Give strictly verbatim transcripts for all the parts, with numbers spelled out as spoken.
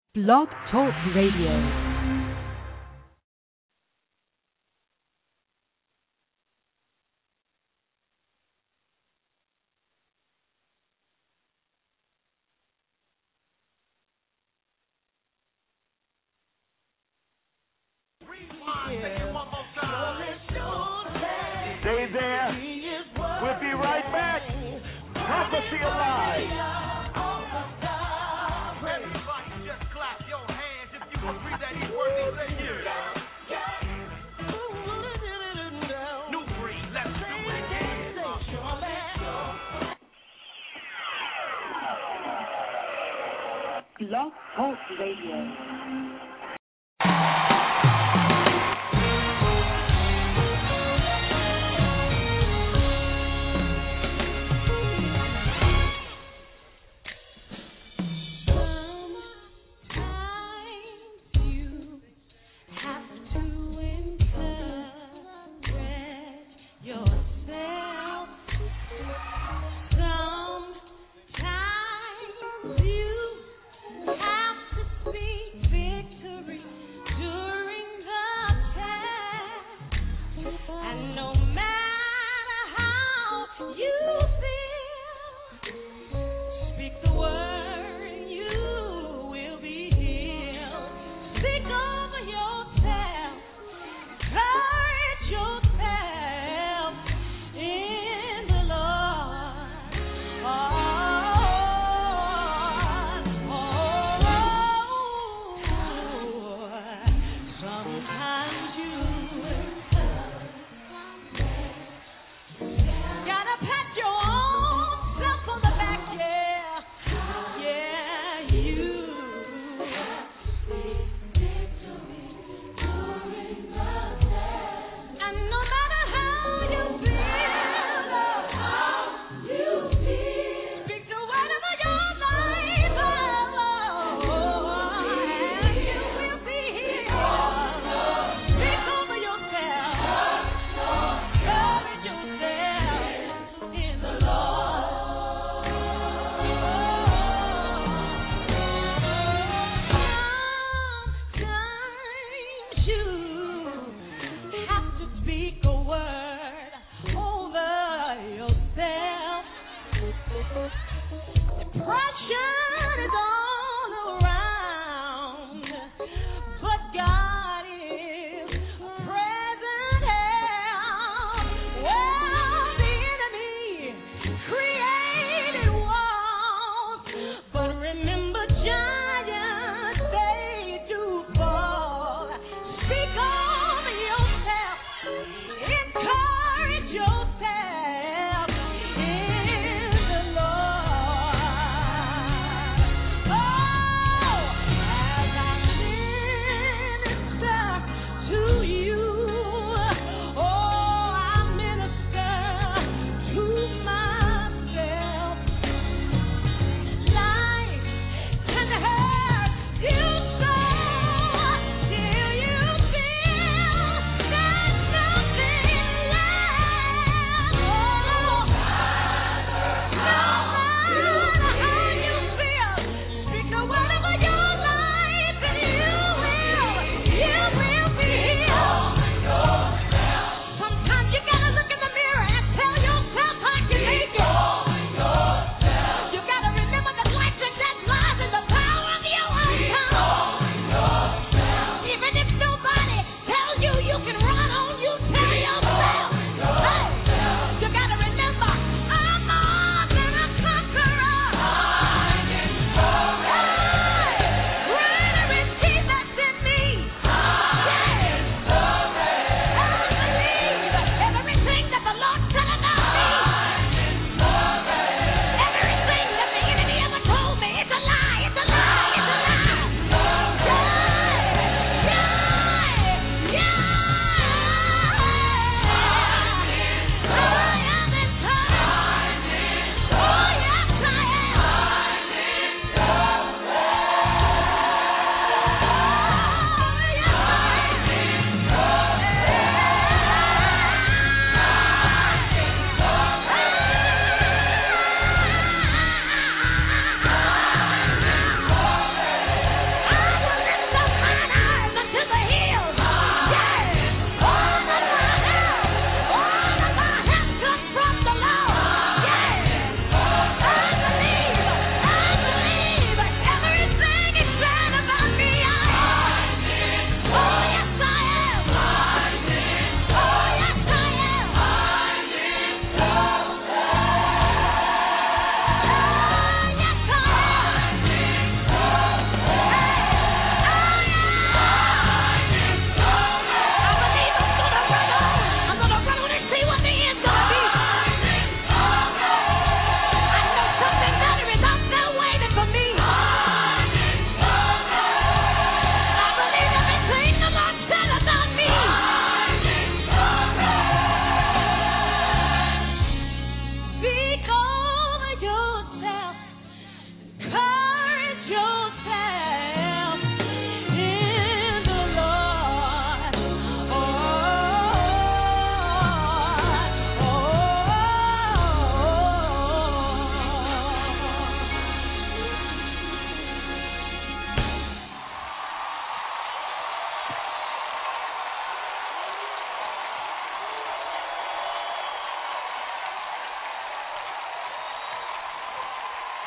Blog Talk Radio. Stay there. We'll be right back. Prophecy Alive. Everybody just clap your hands if you agree that he's worthy to hear. New breed, let's do it again. Blog Talk Radio. You have to speak victory.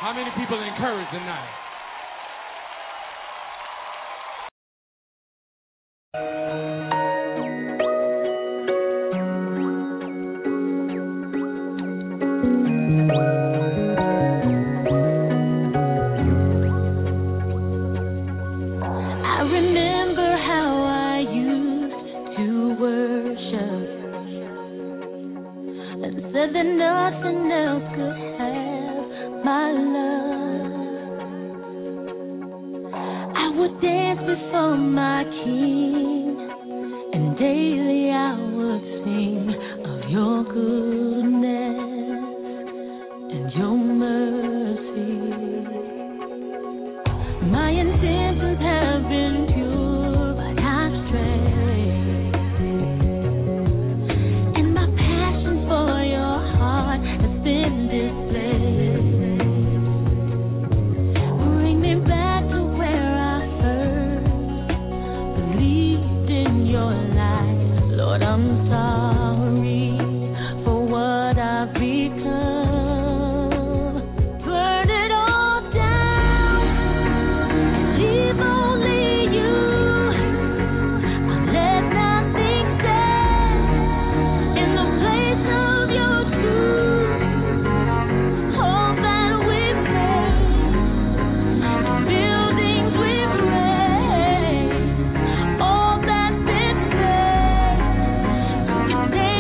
How many people encouraged tonight? I remember how I used to worship and said that nothing else could have my love. I would dance before my King, and daily I would sing of your goodness and your mercy. My intentions have been pure, but I've strayed, and my passion for your heart has been displayed. Bring me back to where I first believed in your light. Lord, I'm sorry for what I've become. Burn it all down, leave only you. I'll let nothing stand in the place of your truth. All that we've made, the buildings we've raised, all that's been said, you can take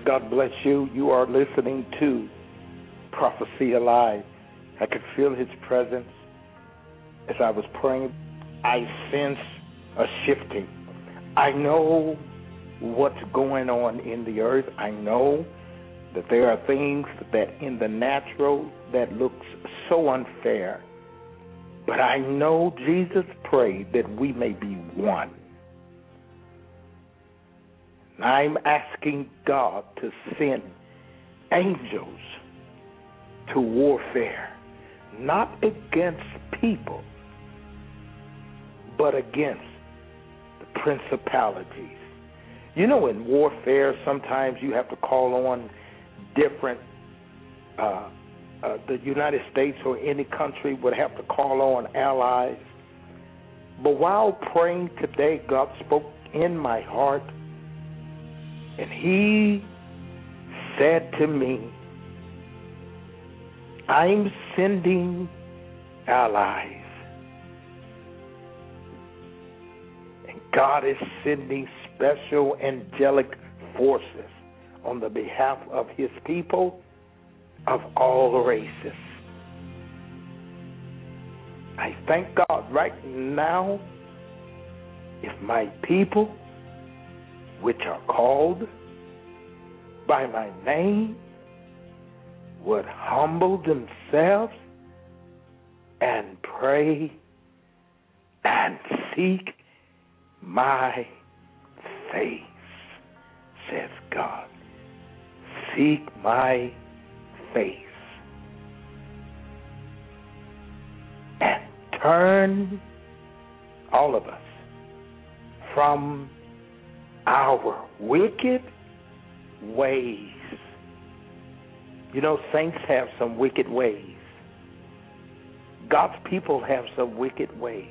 God bless you. You are listening to Prophecy Alive. I could feel his presence as I was praying. I sense a shifting. I know what's going on in the earth. I know that there are things that in the natural that looks so unfair. But I know Jesus prayed that we may be one. And I'm asking God to send angels to warfare, not against people, but against the principalities. You know, in warfare, sometimes you have to call on different, uh, uh, the United States or any country would have to call on allies. But while praying today, God spoke in my heart, and he said to me, I'm sending allies. And God is sending special angelic forces on the behalf of his people of all races. I thank God right now, if my people, which are called by my name, would humble themselves and pray and seek my face, says God. Seek my face and turn, all of us, from our wicked ways. You know, saints have some wicked ways. God's people have some wicked ways.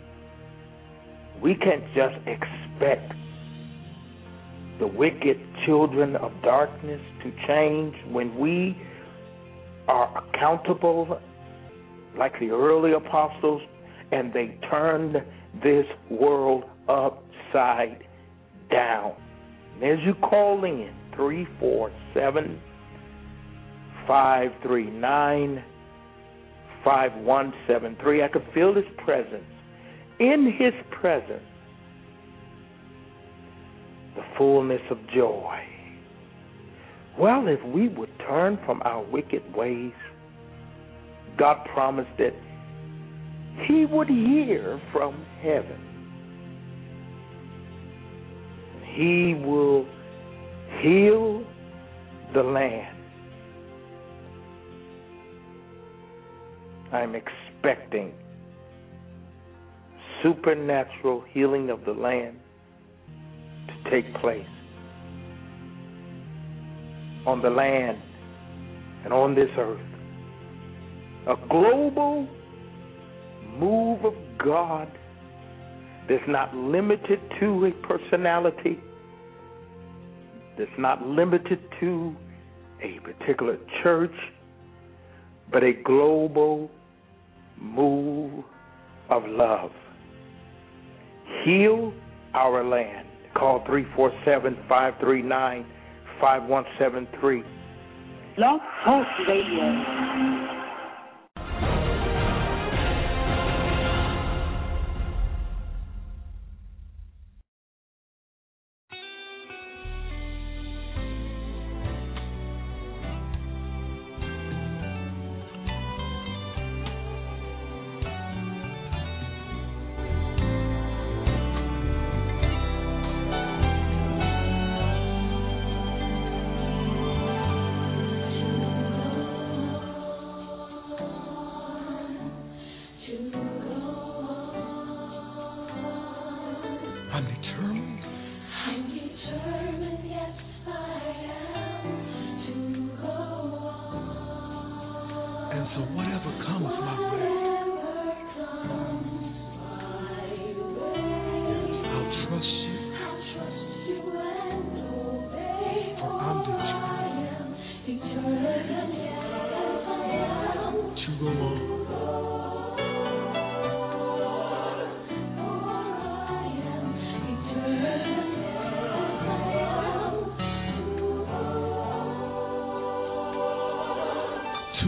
We can't just expect the wicked children of darkness to change when we are accountable like the early apostles and they turned this world upside down. And as you call in, three four seven, five three nine, five one seven three, I could feel his presence. In his presence, the fullness of joy. Well, if we would turn from our wicked ways, God promised that he would hear from heaven. He will heal the land. I'm expecting supernatural healing of the land to take place on the land and on this earth. A global move of God that's not limited to a personality, that's not limited to a particular church, but a global move of love. Heal our land. Call three four seven, five three nine, five one seven three. Blog Talk Radio.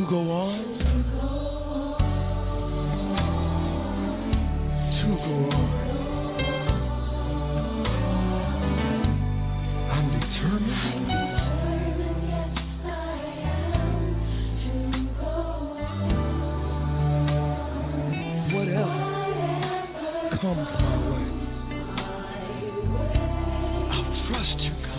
To go on. To go on. I'm determined. Whatever comes my way, I'll trust you, God.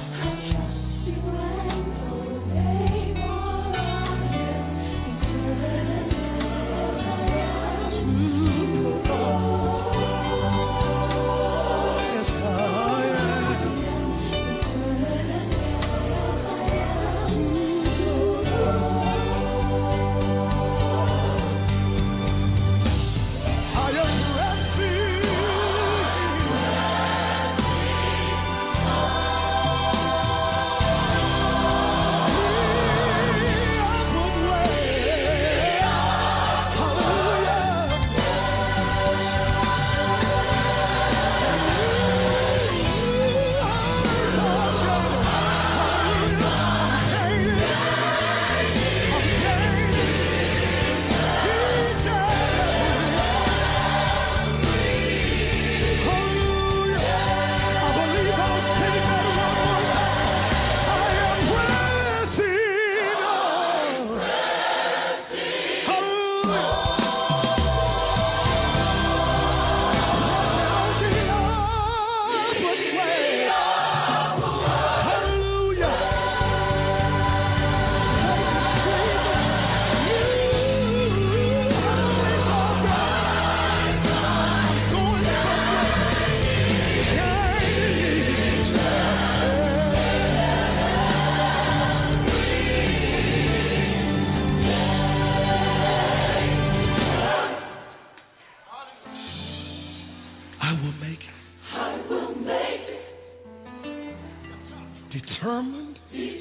Determined.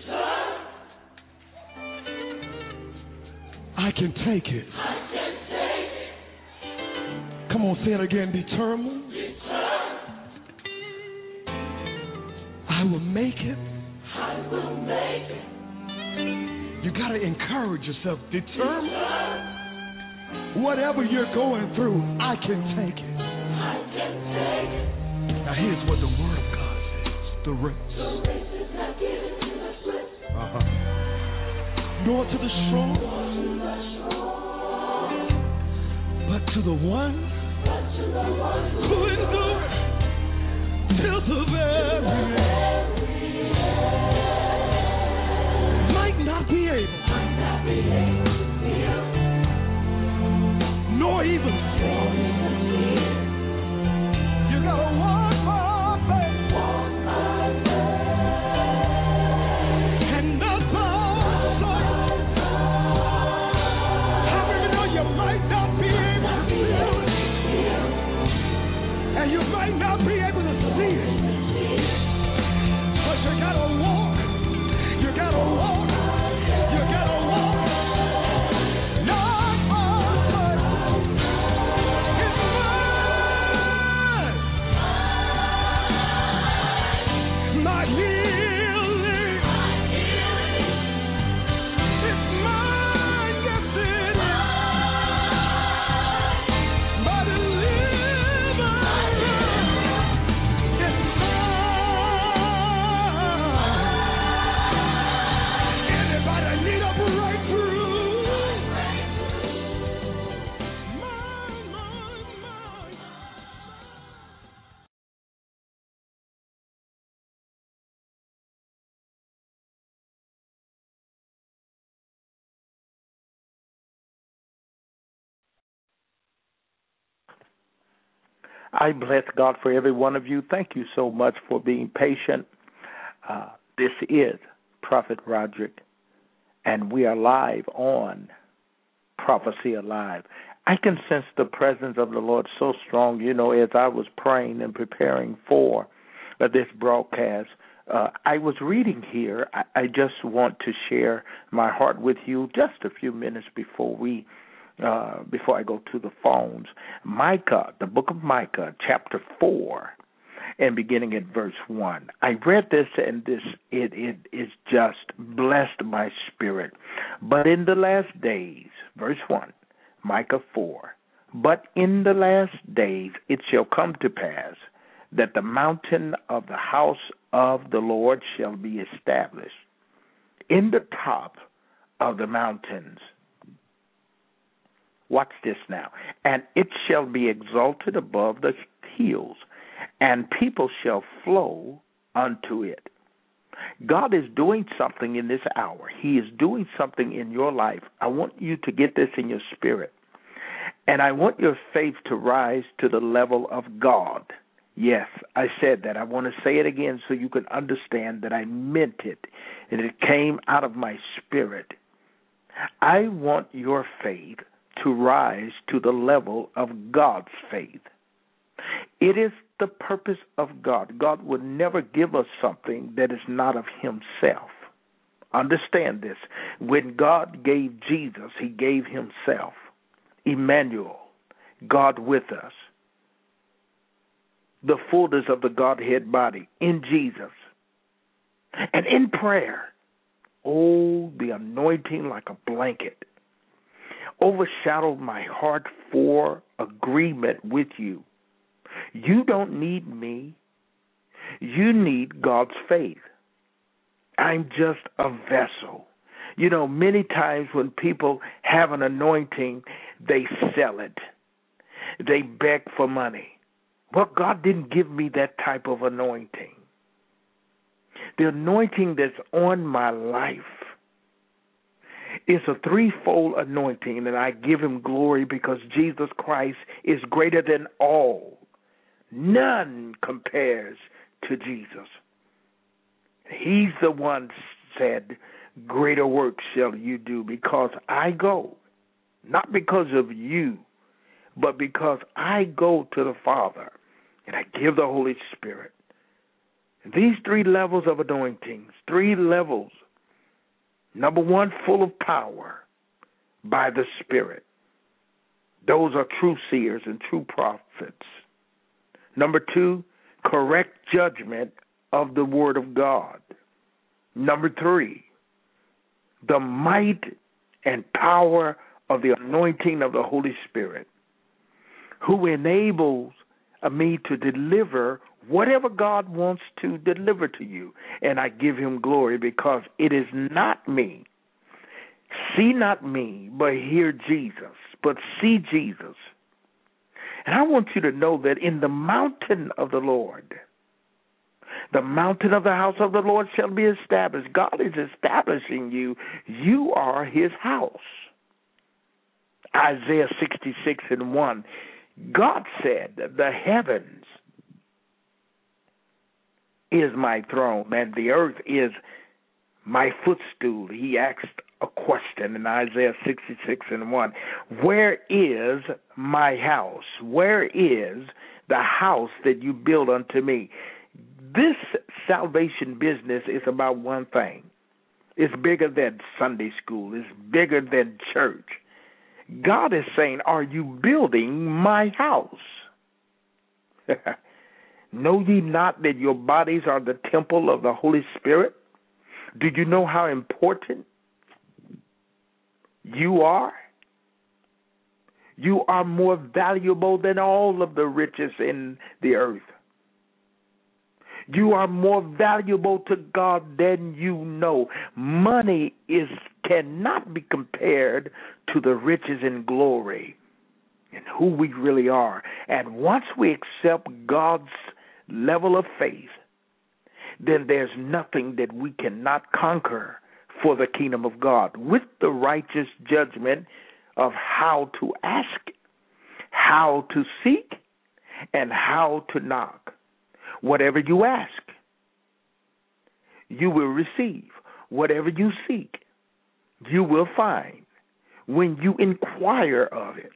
I can take it. Come on, say it again. Determined. I will make it. I will make it. You got to encourage yourself. Determined. Whatever you're going through, I can take it. I can take it. Now here's what the Word of God says. The race. The race is not given to the swift. Uh-huh. Nor to the strong. But to the one, but to the one who endures till the very end. Might not be able, might not be able to feel, nor even see. You gotta walk by faith, walk by faith, and not by sight. How many know you might not be able to feel it, and you might not be able to see it, but you gotta walk. You gotta walk. You gotta walk. Not by sight. It's mine. My healing. It's mine. Yes, it is. My deliverance. It's mine. Anybody need a breakthrough? Mine, mine, mine. I bless God for every one of you. Thank you so much for being patient. Uh, this is Prophet Roderick, and we are live on Prophecy Alive. I can sense the presence of the Lord so strong. You know, as I was praying and preparing for uh, this broadcast, uh, I was reading here. I, I just want to share my heart with you just a few minutes before we Uh, before I go to the phones. Micah, the book of Micah, chapter four. and beginning at verse one. I read this, and this it it is just blessed my spirit. But in the last days, verse one, Micah four, but in the last days it shall come to pass that the mountain of the house of the Lord shall be established in the top of the mountains. Watch this now. And it shall be exalted above the hills, and people shall flow unto it. God is doing something in this hour. He is doing something in your life. I want you to get this in your spirit. And I want your faith to rise to the level of God. Yes, I said that. I want to say it again so you can understand that I meant it, and it came out of my spirit. I want your faith to rise to the level of God's faith. It is the purpose of God. God would never give us something that is not of himself. Understand this. When God gave Jesus, he gave himself. Emmanuel, God with us. The fullness of the Godhead body in Jesus. And in prayer, oh, the anointing like a blanket overshadowed my heart for agreement with you. You don't need me. You need God's faith. I'm just a vessel. You know, many times when people have an anointing, they sell it. They beg for money. Well, God didn't give me that type of anointing. The anointing that's on my life is a threefold anointing, and I give him glory because Jesus Christ is greater than all. None compares to Jesus. He's the one said, greater works shall you do because I go, not because of you, but because I go to the Father and I give the Holy Spirit. These three levels of anointings, three levels. Number one, full of power by the Spirit. Those are true seers and true prophets. Number two, correct judgment of the Word of God. Number three, the might and power of the anointing of the Holy Spirit, who enables me to deliver whatever God wants to deliver to you. And I give him glory because it is not me. See not me, but hear Jesus, but see Jesus. And I want you to know that in the mountain of the Lord, the mountain of the house of the Lord shall be established. God is establishing you. You are his house. Isaiah sixty-six and one. God said, the heavens is my throne, and the earth is my footstool. He asked a question in Isaiah sixty-six and one. Where is my house? Where is the house that you build unto me? This salvation business is about one thing. It's bigger than Sunday school. It's bigger than church. God is saying, are you building my house? Know ye not that your bodies are the temple of the Holy Spirit? Do you know how important you are? You are more valuable than all of the riches in the earth. You are more valuable to God than you know. Money is cannot be compared to the riches and glory and who we really are. And once we accept God's level of faith, then there's nothing that we cannot conquer for the kingdom of God with the righteous judgment of how to ask, how to seek, and how to knock. Whatever you ask, you will receive. Whatever you seek, you will find when you inquire of it.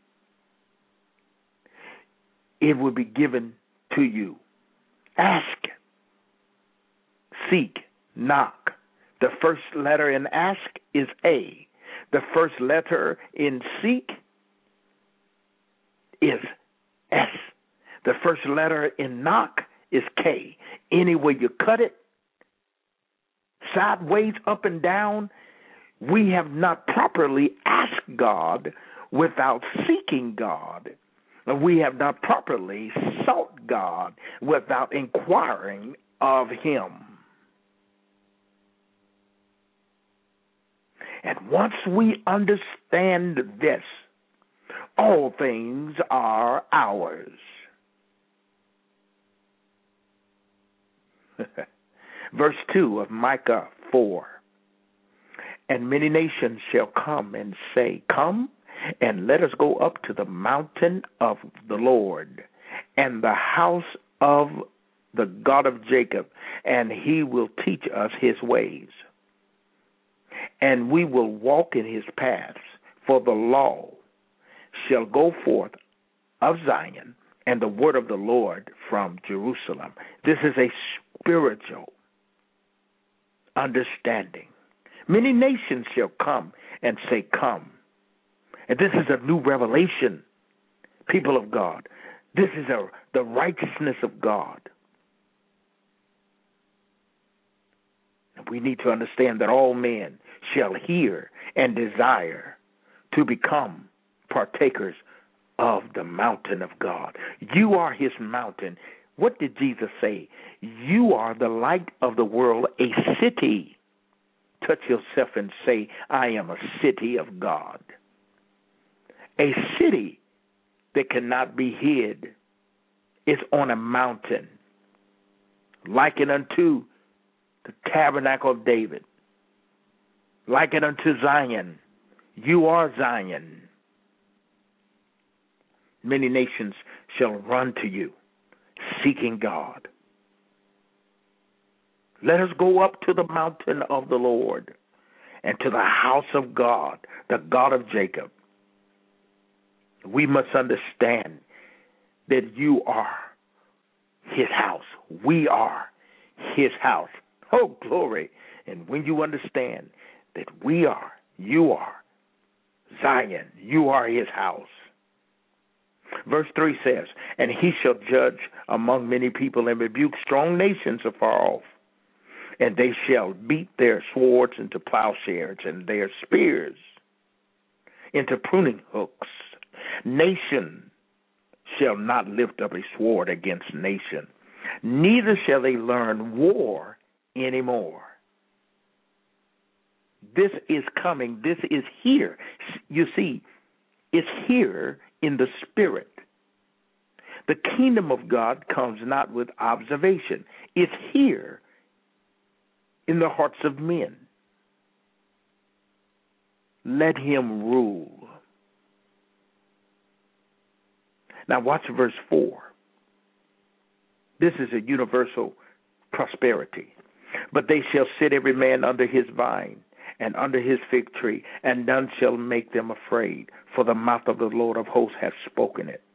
It will be given to you. Ask, seek, knock. The first letter in ask is A. The first letter in seek is S. The first letter in knock is K. Any way you cut it, sideways, up and down, we have not properly asked God without seeking God. We have not properly sought God without inquiring of Him. And once we understand this, all things are ours. Verse two of Micah four. And many nations shall come and say, Come, and let us go up to the mountain of the Lord and the house of the God of Jacob, and He will teach us His ways. And we will walk in His paths, for the law shall go forth of Zion, and the word of the Lord from Jerusalem. This is a spiritual understanding. Many nations shall come and say, Come. And this is a new revelation, people of God. This is a, the righteousness of God. And we need to understand that all men shall hear and desire to become partakers of the mountain of God. You are His mountain. What did Jesus say? You are the light of the world, a city. Touch yourself and say, I am a city of God. A city that cannot be hid is on a mountain, likened unto the tabernacle of David, likened unto Zion. You are Zion. Many nations shall run to you, seeking God. Let us go up to the mountain of the Lord and to the house of God, the God of Jacob. We must understand that you are His house. We are His house. Oh, glory. And when you understand that we are, you are Zion, you are His house. Verse three says, And He shall judge among many people and rebuke strong nations afar off. And they shall beat their swords into plowshares and their spears into pruning hooks. Nation shall not lift up a sword against nation, neither shall they learn war anymore. This is coming. This is here. You see, it's here in the spirit. The kingdom of God comes not with observation. It's here in the hearts of men. Let Him rule. Now watch verse four. This is a universal prosperity. But they shall sit every man under his vine and under his fig tree, and none shall make them afraid, for the mouth of the Lord of hosts hath spoken it.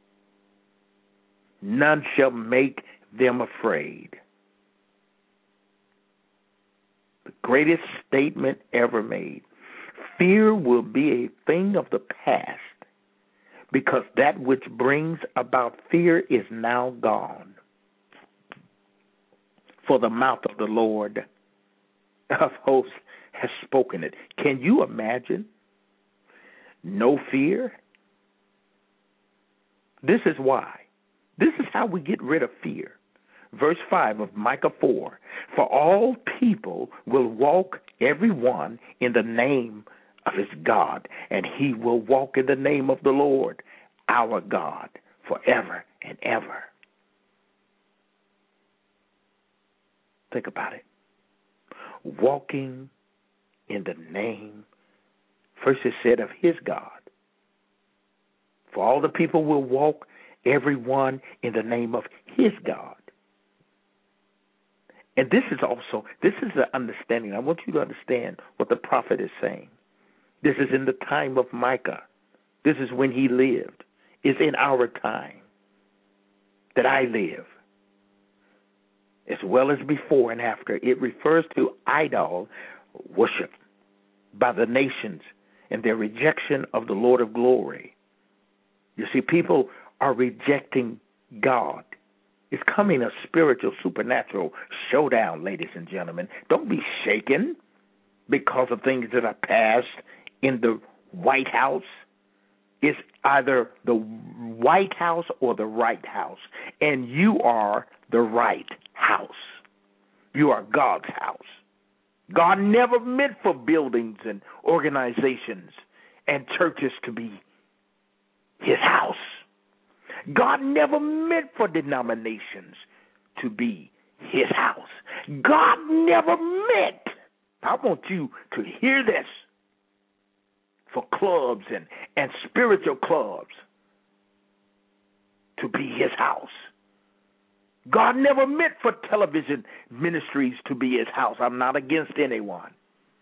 None shall make them afraid. The greatest statement ever made. Fear will be a thing of the past, because that which brings about fear is now gone. For the mouth of the Lord of hosts has spoken it. Can you imagine? No fear? This is why. This is how we get rid of fear. Verse five of Micah four. For all people will walk, every one, in the name of his God, and he will walk in the name of the Lord, our God, forever and ever. Think about it. Walking in the name, first it said, of his God. For all the people will walk, everyone, in the name of his God. And this is also, this is the understanding. I want you to understand what the prophet is saying. This is in the time of Micah. This is when he lived. It's in our time that I live. As well as before and after. It refers to idol worship by the nations and their rejection of the Lord of glory. You see, people are rejecting God. It's coming a spiritual, supernatural showdown, ladies and gentlemen. Don't be shaken because of things that are passed in the White House. It's either the White House or the right house, and you are the right house. You are God's house. God never meant for buildings and organizations and churches to be his house. God never meant for denominations to be his house. God never meant, I want you to hear this, for clubs and, and spiritual clubs to be his house. God never meant for television ministries to be his house. I'm not against anyone.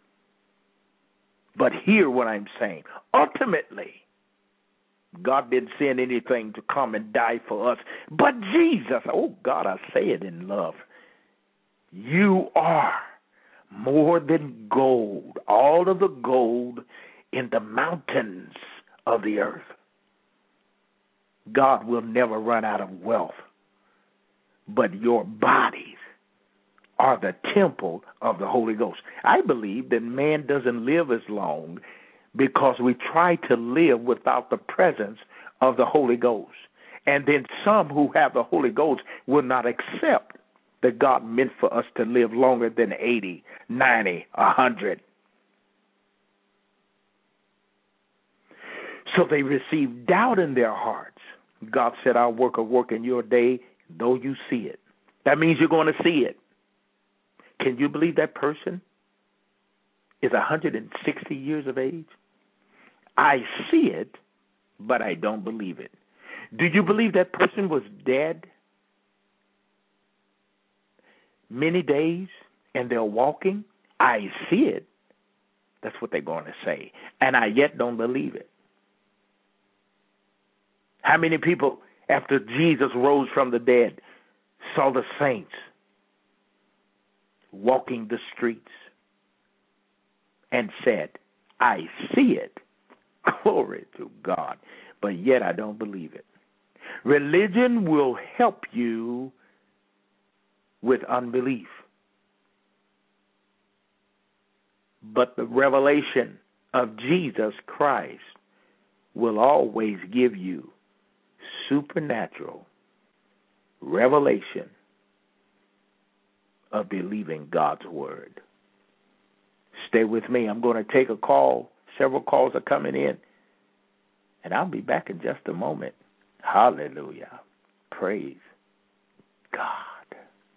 But hear what I'm saying. Ultimately, God didn't send anything to come and die for us, but Jesus. Oh, God, I say it in love. You are more than gold, all of the gold in the mountains of the earth. God will never run out of wealth, but your bodies are the temple of the Holy Ghost. I believe that man doesn't live as long because we try to live without the presence of the Holy Ghost. And then some who have the Holy Ghost will not accept that God meant for us to live longer than eighty, ninety, one hundred. So they receive doubt in their hearts. God said, I'll work a work in your day, though you see it. That means you're going to see it. Can you believe that person is one hundred sixty years of age? I see it, but I don't believe it. Do you believe that person was dead many days and they're walking? I see it. That's what they're going to say. And I yet don't believe it. How many people, after Jesus rose from the dead, saw the saints walking the streets and said, I see it. Glory to God. But yet I don't believe it. Religion will help you with unbelief. But the revelation of Jesus Christ will always give you supernatural revelation of believing God's word. Stay with me. I'm going to take a call. Several calls are coming in. And I'll be back in just a moment. Hallelujah. Praise God.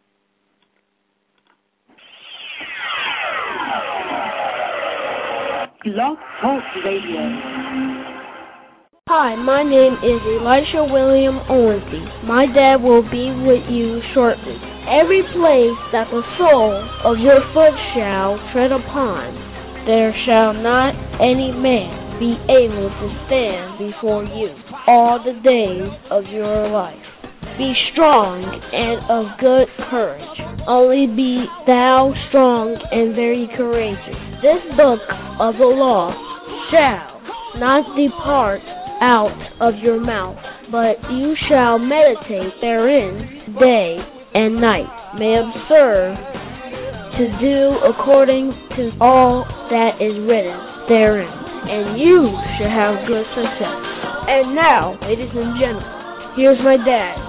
Blog Talk Radio. Hi, my name is Elisha William Owensy. My dad will be with you shortly. Every place that the sole of your foot shall tread upon, there shall not any man be able to stand before you all the days of your life. Be strong and of good courage. Only be thou strong and very courageous. This book of the law shall not depart out of your mouth, but you shall meditate therein day and night, may observe to do according to all that is written therein, and you shall have good success. And now, ladies and gentlemen, here's my dad.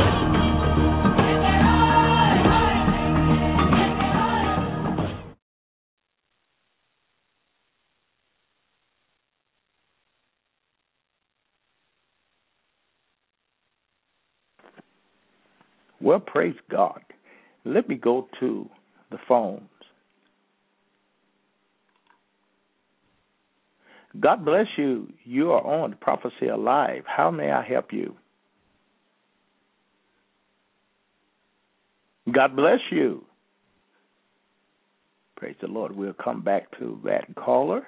Well, praise God. Let me go to the phones. God bless you. You are on Prophecy Alive. How may I help you? God bless you. Praise the Lord. We'll come back to that caller.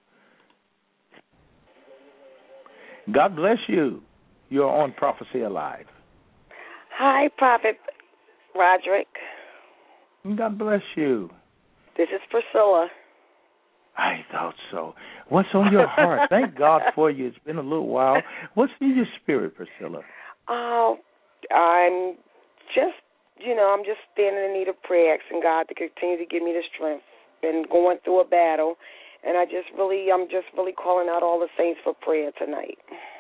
God bless you. You're on Prophecy Alive. Hi, Prophet Roderick. God bless you. This is Priscilla. I thought so. What's on your heart? Thank God for you. It's been a little while. What's in your spirit, Priscilla? Oh, I'm just, you know, I'm just standing in need of prayer, asking God to continue to give me the strength. Been going through a battle, and I just really, I'm just really calling out all the saints for prayer tonight.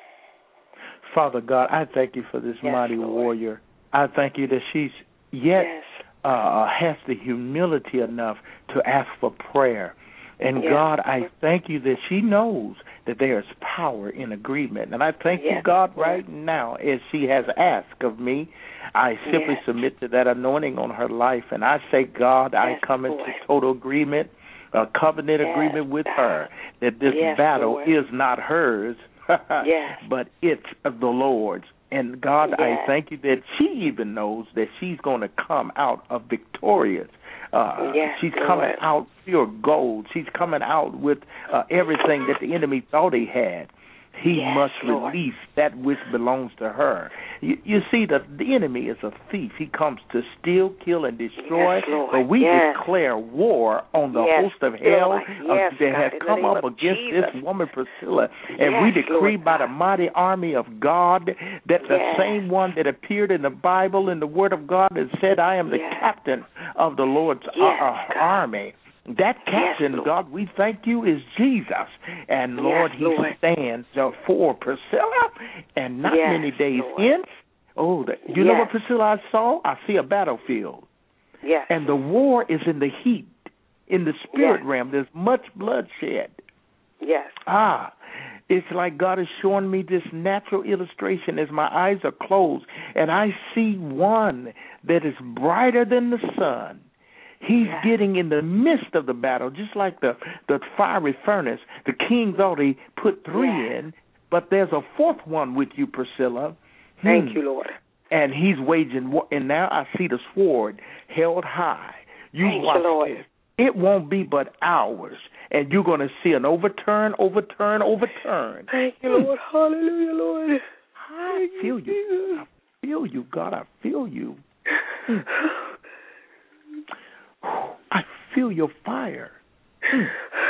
Father God, I thank you for this yes, mighty Lord. warrior. I thank you that she's yet yes. uh, has the humility enough to ask for prayer. And yes. God, I thank you that she knows that there is power in agreement. And I thank yes. you, God, right now, as she has asked of me, I simply yes. submit to that anointing on her life. And I say, God, yes, I come into Lord. total agreement, a covenant yes. agreement with her, that this yes, battle Lord. is not hers, yes. but it's the Lord's. And God, yes. I thank you that she even knows that she's going to come out of victorious. Uh, yes, she's Lord. coming out pure gold. She's coming out with uh, everything that the enemy thought he had. He yes, must Lord. release that which belongs to her. You, you see, the, the enemy is a thief. He comes to steal, kill, and destroy. Yes, Lord. But we yes. declare war on the yes, host of hell Lord. uh, yes, that God, has come up against Jesus. this woman, Priscilla. And yes, we decree Lord, by God. the mighty army of God that the yes. same one that appeared in the Bible, in the Word of God, and said, I am the yes. captain of the Lord's yes, uh, army. That captain, yes, God, we thank you, is Jesus. And, Lord, yes, he Lord. stands uh, for Priscilla. And not yes, many days Lord. in, oh, the, you yes. know what, Priscilla, I saw? I see a battlefield. Yes. And the war is in the heat. In the spirit yes. realm, there's much bloodshed. Yes. Ah, it's like God is showing me this natural illustration as my eyes are closed, and I see one that is brighter than the sun. He's yes. getting in the midst of the battle, just like the, the fiery furnace. The king thought he put three yes. in, but there's a fourth one with you, Priscilla. Thank hmm. you, Lord. And he's waging war, and now I see the sword held high. You Thank watch you, Lord. this. It won't be but hours, and you're going to see an overturn, overturn, overturn. Thank you, Lord. Hallelujah, Lord. I feel you. I feel you, God. I feel you. Mm. I feel your fire. Mm.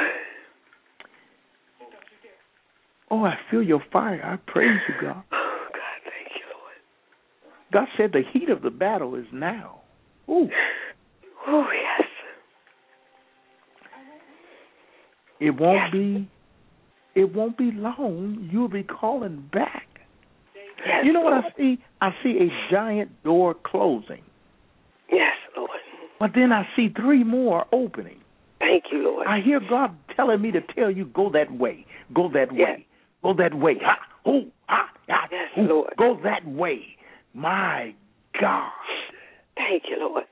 Oh, I feel your fire. I praise you, God. Oh, God, thank you, Lord. God said the heat of the battle is now. Ooh. Oh, yes. It won't yes. be it won't be long. You'll be calling back. Yes, you know Lord. what I see? I see a giant door closing. Yes, Lord. But then I see three more opening. Thank you, Lord. I hear God telling me to tell you, go that way. Go that yes. way. Go that way. Ha, ooh, ha, ha, yes, ooh, Lord. Go that way. My God. Thank you, Lord.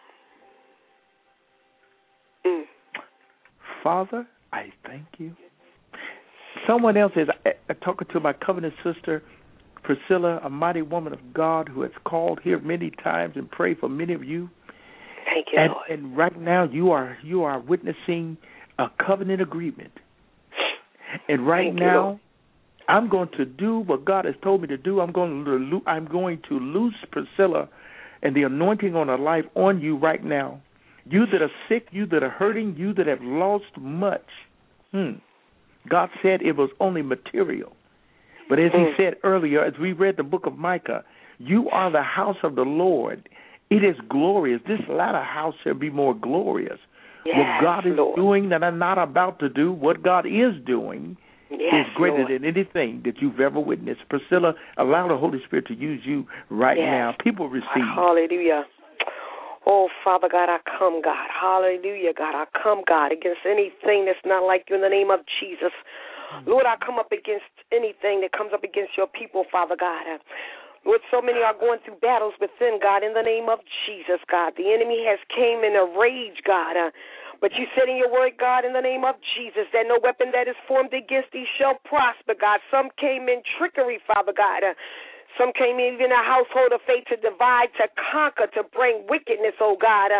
Mm. Father, I thank you. Someone else is uh, talking to my covenant sister, Priscilla, a mighty woman of God who has called here many times and prayed for many of you. Thank you, and, Lord. and right now you are you are witnessing a covenant agreement. And right Thank now, you, I'm going to do what God has told me to do. I'm going to I'm going to loose Priscilla and the anointing on her life on you right now. You that are sick, you that are hurting, you that have lost much. Hmm. God said it was only material. But as he said earlier, as we read the book of Micah, you are the house of the Lord. It is glorious. This latter house shall be more glorious. Yes, what God is Lord. doing that I'm not about to do, what God is doing yes, is greater Lord. than anything that you've ever witnessed. Priscilla, allow the Holy Spirit to use you right yes. now. People receive. Hallelujah. Oh, Father God, I come, God. Hallelujah, God. I come, God, against anything that's not like you in the name of Jesus. Lord, I come up against anything that comes up against your people, Father God. Lord, so many are going through battles within, God, in the name of Jesus, God. The enemy has came in a rage, God. Uh, but you said in your word, God, in the name of Jesus, that no weapon that is formed against thee shall prosper, God. Some came in trickery, Father God. Uh, Some came in even a household of faith to divide, to conquer, to bring wickedness, oh God. Uh,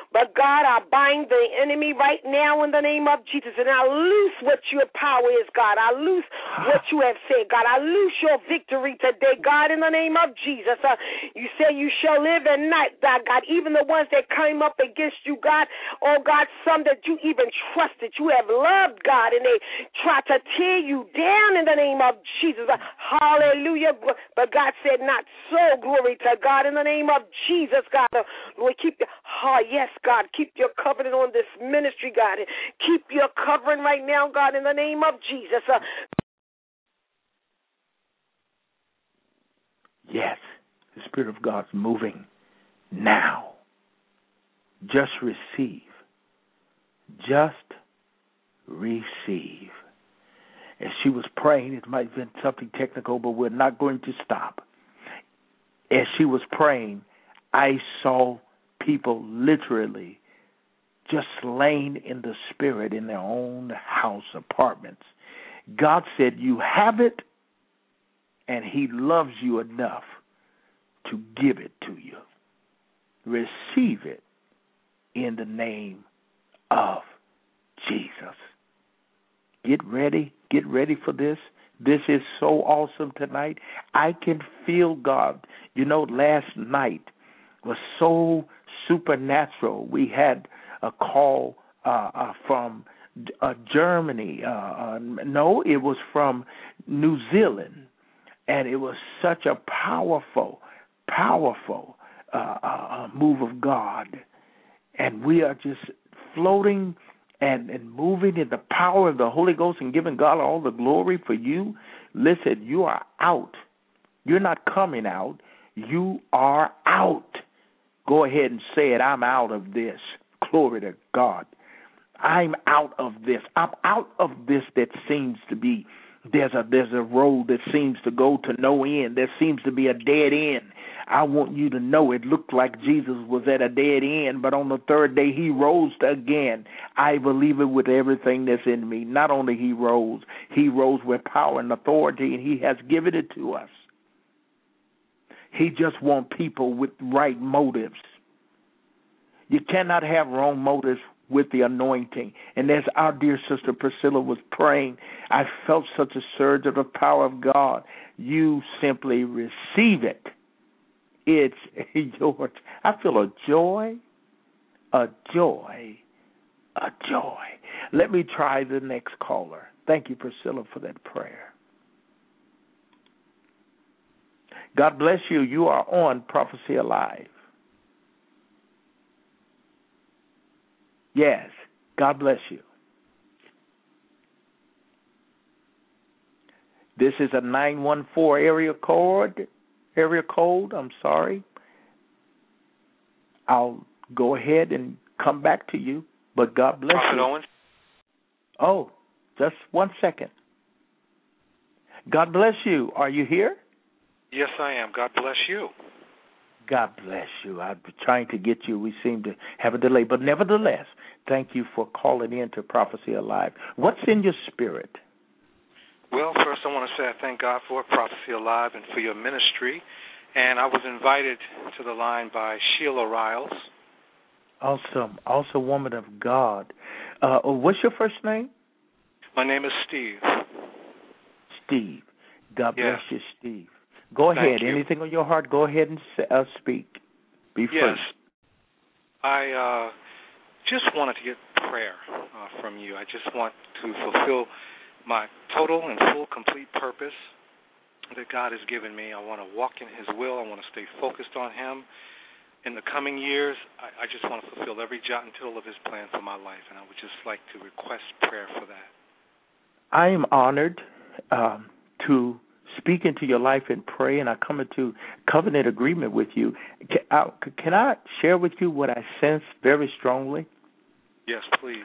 But God, I bind the enemy right now in the name of Jesus, and I loose what your power is, God. I loose what you have said, God. I loose your victory today, God, in the name of Jesus. Uh, you say you shall live and not die, God. Even the ones that came up against you, God, oh God, some that you even trusted, you have loved, God, and they try to tear you down in the name of Jesus. Uh, hallelujah. But God said, not so. Glory to God in the name of Jesus, God. Uh, Lord, keep your, oh, yes, God, keep your covenant on this ministry, God. Keep your covering right now, God, in the name of Jesus. Uh, yes, the Spirit of God's moving now. Just receive. Just receive. As she was praying, it might have been something technical, but we're not going to stop. As she was praying, I saw people literally just slain in the Spirit in their own house, apartments. God said, you have it, and he loves you enough to give it to you. Receive it in the name of Jesus. Get ready. Get ready for this. This is so awesome tonight. I can feel God. You know, last night was so supernatural. We had a call uh, uh, from uh, Germany. Uh, uh, no, it was from New Zealand. And it was such a powerful, powerful uh, uh, move of God. And we are just floating and, and moving in the power of the Holy Ghost and giving God all the glory for you. Listen, you are out. You're not coming out. You are out. Go ahead and say it. I'm out of this. Glory to God. I'm out of this. I'm out of this that seems to be, there's a there's a road that seems to go to no end. There seems to be a dead end. I want you to know it looked like Jesus was at a dead end, but on the third day he rose again. I believe it with everything that's in me. Not only he rose, he rose with power and authority, and he has given it to us. He just wants people with right motives. You cannot have wrong motives with the anointing. And as our dear sister Priscilla was praying, I felt such a surge of the power of God. You simply receive it. It's yours. I feel a joy, a joy, a joy. Let me try the next caller. Thank you, Priscilla, for that prayer. God bless you. You are on Prophecy Alive. Yes, God bless you. This is a nine one four area code. Area code, I'm sorry. I'll go ahead and come back to you, but God bless Prophet you. Owens? Oh, just one second. God bless you. Are you here? Yes, I am. God bless you. God bless you. I've been trying to get you. We seem to have a delay. But nevertheless, thank you for calling in to Prophecy Alive. What's in your spirit? Well, first I want to say I thank God for Prophecy Alive and for your ministry. And I was invited to the line by Sheila Riles. Awesome. Awesome woman of God. Uh, what's your first name? My name is Steve. Steve. God yes. bless you, Steve. Go ahead. Thank you. Anything on your heart, go ahead and uh, speak. Be free. Yes. I uh, just wanted to get prayer uh, from you. I just want to fulfill my total and full, complete purpose that God has given me. I want to walk in his will. I want to stay focused on him. In the coming years, I, I just want to fulfill every jot and tittle of his plan for my life, and I would just like to request prayer for that. I am honored um, to speak into your life and pray, and I come into covenant agreement with you. Can I, can I share with you what I sense very strongly? Yes, please.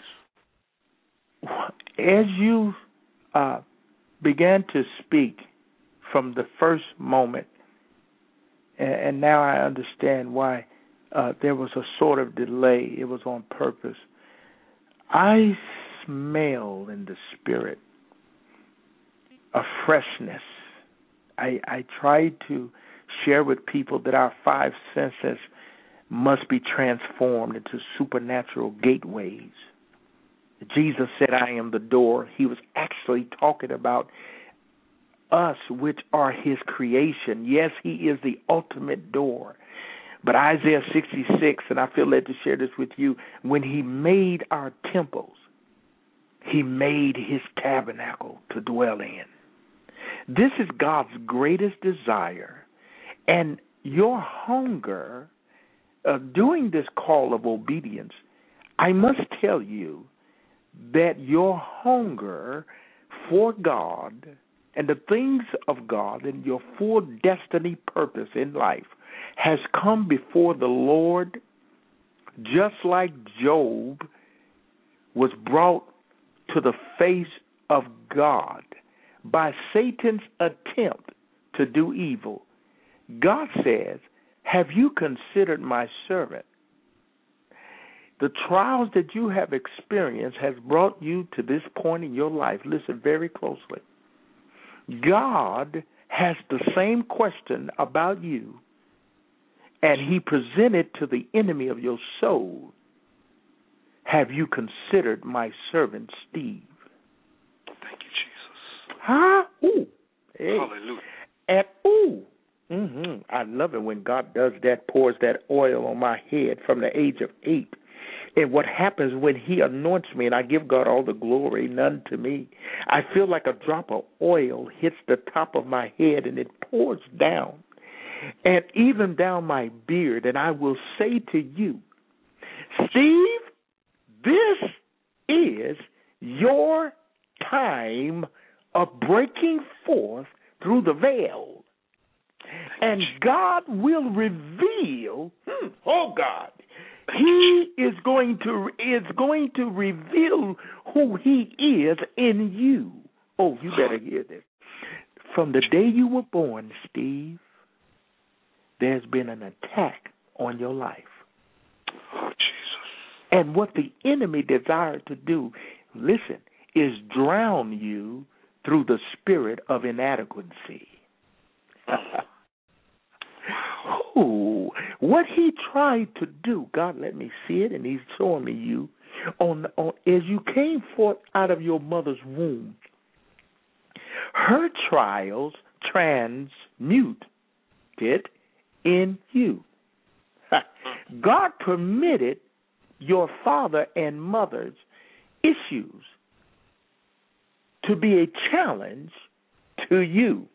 As you uh, began to speak from the first moment, and, and now I understand why uh, there was a sort of delay. It was on purpose. I smell in the spirit a freshness. I, I try to share with people that our five senses must be transformed into supernatural gateways. Jesus said, I am the door. He was actually talking about us, which are his creation. Yes, he is the ultimate door. But Isaiah sixty-six, and I feel led to share this with you, when he made our temples, he made his tabernacle to dwell in. This is God's greatest desire. And your hunger, uh, doing this call of obedience, I must tell you that your hunger for God and the things of God and your full destiny purpose in life has come before the Lord, just like Job was brought to the face of God by Satan's attempt to do evil. God says, have you considered my servant? The trials that you have experienced has brought you to this point in your life. Listen very closely. God has the same question about you, and he presented to the enemy of your soul. Have you considered my servant Steve? Thank you, Jesus. Huh? Ooh. Hey. Hallelujah. And ooh. Mm-hmm. I love it when God does that, pours that oil on my head from the age of eight. And what happens when he anoints me, and I give God all the glory, none to me, I feel like a drop of oil hits the top of my head and it pours down, and even down my beard. And I will say to you, Steve, this is your time of breaking forth through the veil. And God will reveal, hmm, oh God, He is going to is going to reveal who He is in you. Oh, you better hear this. From the day you were born, Steve, there's been an attack on your life. Oh, Jesus. And what the enemy desired to do, listen, is drown you through the spirit of inadequacy. Ooh, what he tried to do, God let me see it, and he's showing me you, on, on as you came forth out of your mother's womb, her trials transmuted in you. God permitted your father and mother's issues to be a challenge to you.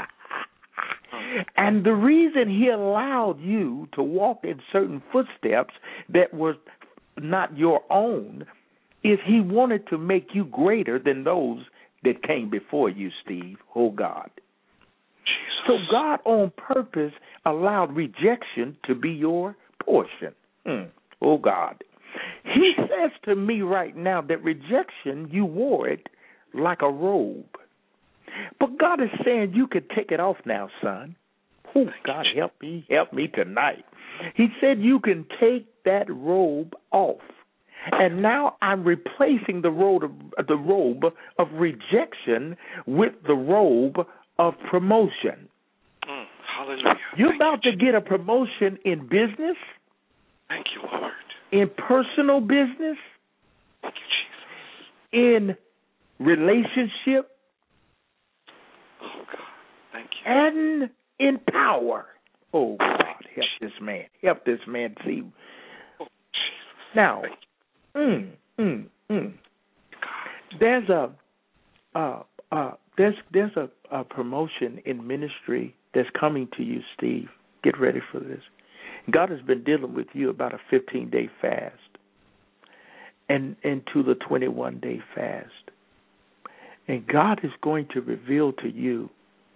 And the reason he allowed you to walk in certain footsteps that were not your own is he wanted to make you greater than those that came before you, Steve. Oh, God. Jesus. So God on purpose allowed rejection to be your portion. Mm. Oh, God. He says to me right now that rejection, you wore it like a robe. But God is saying you could take it off now, son. Oh, God, help me, help me tonight. He said you can take that robe off. And now I'm replacing the robe of, the robe of rejection with the robe of promotion. Mm, hallelujah. You're Thank about you, to get a promotion in business. Thank you, Lord. In personal business. Thank you, Jesus. In relationship. Oh, God. Thank you. And in power. Oh, God, help this man. Help this man see. Oh, Jesus. Now, mm, mm, mm. there's a uh, uh, there's there's a, a promotion in ministry that's coming to you, Steve. Get ready for this. God has been dealing with you about a fifteen-day fast and into the twenty-one-day fast. And God is going to reveal to you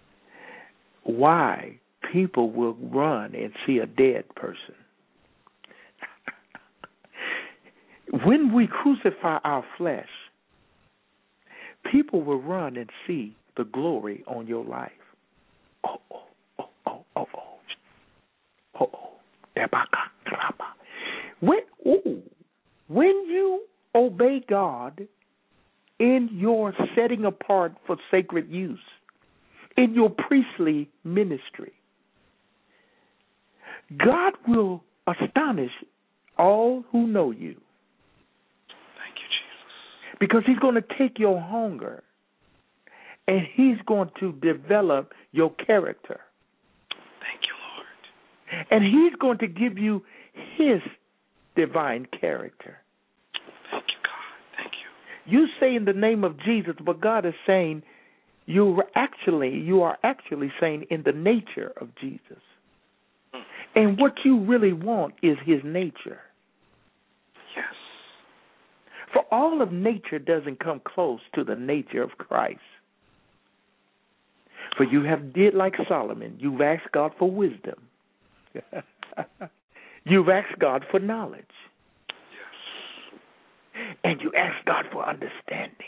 why people will run and see a dead person. When we crucify our flesh, people will run and see the glory on your life. Oh, oh, oh, oh, oh, oh. Oh, oh. When, ooh, when you obey God in your setting apart for sacred use, in your priestly ministry, God will astonish all who know you. Thank you, Jesus. Because he's going to take your hunger and he's going to develop your character. Thank you, Lord. And he's going to give you his divine character. Thank you, God. Thank you. You say in the name of Jesus, but God is saying you are actually you are actually saying in the nature of Jesus. Mm. And what you really want is his nature. Yes. For all of nature doesn't come close to the nature of Christ. For you have did like Solomon. You've asked God for wisdom. You've asked God for knowledge. Yes. And you ask God for understanding.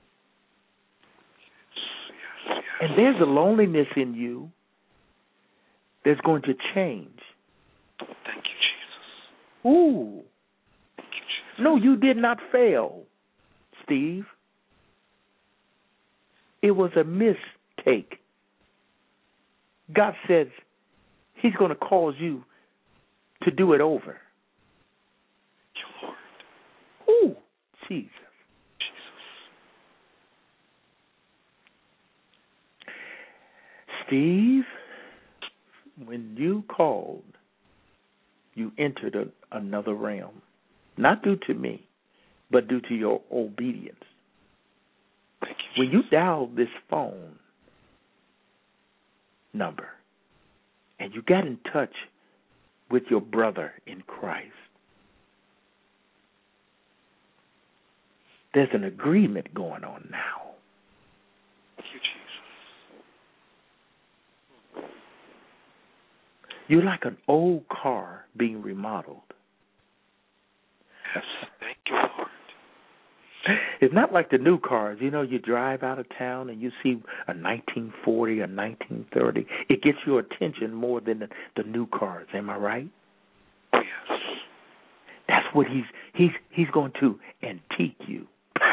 Yes, yes. And there's a loneliness in you that's going to change. Thank you, Jesus. Ooh. Thank you, Jesus. No, you did not fail, Steve. It was a mistake. God says he's going to cause you to do it over. Thank you, Lord. Ooh, Jesus. Jesus. Steve, when you called, you entered a, another realm. Not due to me, but due to your obedience. Thank you, when you dialed this phone number and you got in touch with your brother in Christ, there's an agreement going on now. Thank you, Jesus. You're like an old car being remodeled. Yes, thank you, Lord. It's not like the new cars. You know, you drive out of town and you see a nineteen forty, a nineteen thirty. It gets your attention more than the, the new cars. Am I right? Yes. That's what he's he's he's going to antique you.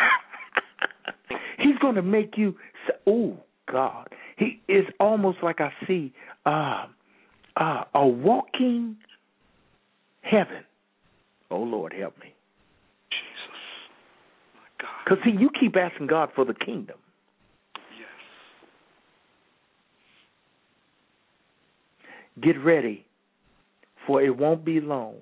He's going to make you. Oh God! He is almost like I see uh, uh, a walking heaven. Oh Lord, help me. Because, see, you keep asking God for the kingdom. Yes. Get ready, for it won't be long.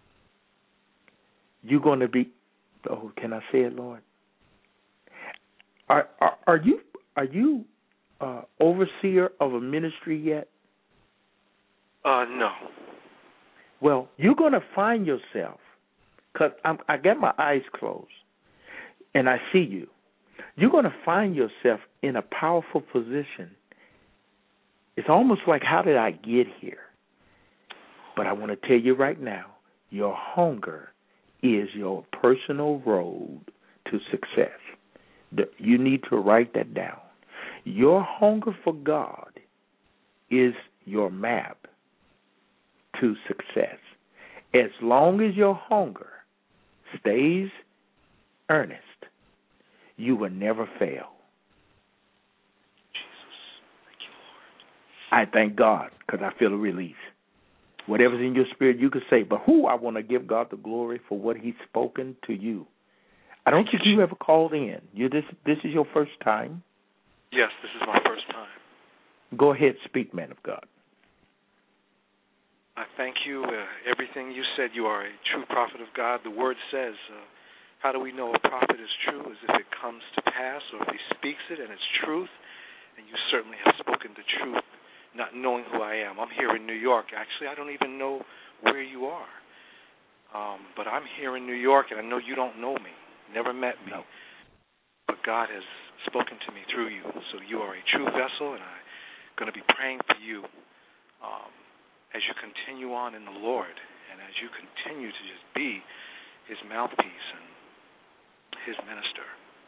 You're going to be, oh, can I say it, Lord? Are are, are you are you uh, overseer of a ministry yet? Uh, no. Well, you're going to find yourself, because I got my eyes closed. And I see you. You're going to find yourself in a powerful position. It's almost like, how did I get here? But I want to tell you right now, your hunger is your personal road to success. You need to write that down. Your hunger for God is your map to success. As long as your hunger stays earnest, you will never fail. Jesus, thank you, Lord. I thank God because I feel a release. Whatever's in your spirit, you can say, but who I want to give God the glory for what he's spoken to you. I don't think you ever called in. You this this is your first time? Yes, this is my first time. Go ahead, speak, man of God. I thank you. Uh, everything you said, you are a true prophet of God. The word says, uh, how do we know a prophet is true? Is if it comes to pass or if he speaks it and it's truth. And you certainly have spoken the truth, not knowing who I am. I'm here in New York. Actually, I don't even know where you are. Um, but I'm here in New York, and I know you don't know me, never met me. No. But God has spoken to me through you. So you are a true vessel, and I'm going to be praying for you um, as you continue on in the Lord and as you continue to just be his mouthpiece and his minister.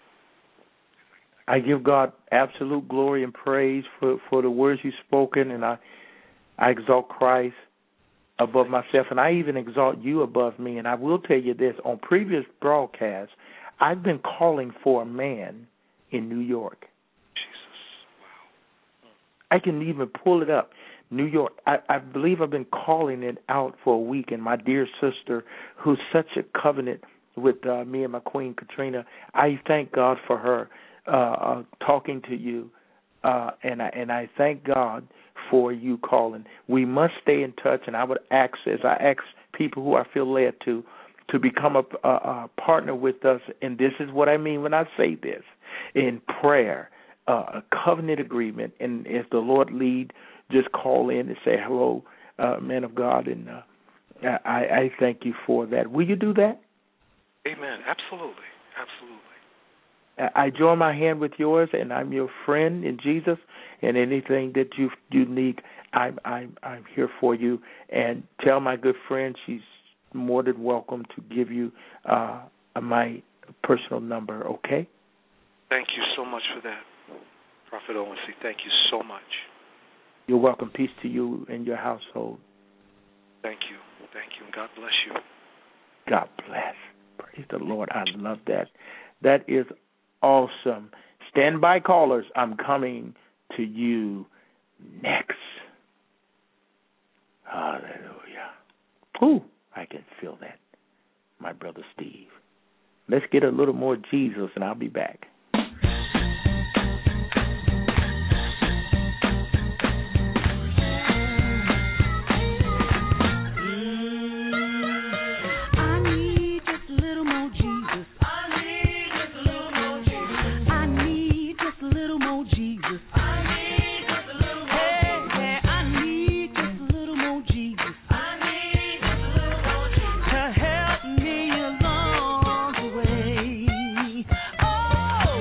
I give God absolute glory and praise for, for the words you've spoken, and I, I exalt Christ above myself, and I even exalt you above me. And I will tell you this, on previous broadcasts, I've been calling for a man in New York. Jesus, wow. I can even pull it up. New York. I, I believe I've been calling it out for a week, and my dear sister, who's such a covenant with uh, me and my queen, Katrina, I thank God for her uh, uh, talking to you, uh, and, I, and I thank God for you calling. We must stay in touch, and I would ask, as I ask people who I feel led to, to become a, a, a partner with us, and this is what I mean when I say this, in prayer, uh, a covenant agreement, and as the Lord lead, just call in and say, hello, uh, man of God, and uh, I, I thank you for that. Will you do that? Amen. Absolutely. Absolutely. I join my hand with yours, and I'm your friend in Jesus, and anything that you you need, I'm, I'm, I'm here for you. And tell my good friend she's more than welcome to give you uh, my personal number, okay? Thank you so much for that, Prophet Owen C. Thank you so much. You're welcome. Peace to you and your household. Thank you. Thank you, and God bless you. God bless. Praise the Lord. I love that. That is awesome. Stand by, callers. I'm coming to you next. Hallelujah. Ooh, I can feel that, my brother Steve. Let's get a little more Jesus, and I'll be back. To help me along the way. Oh,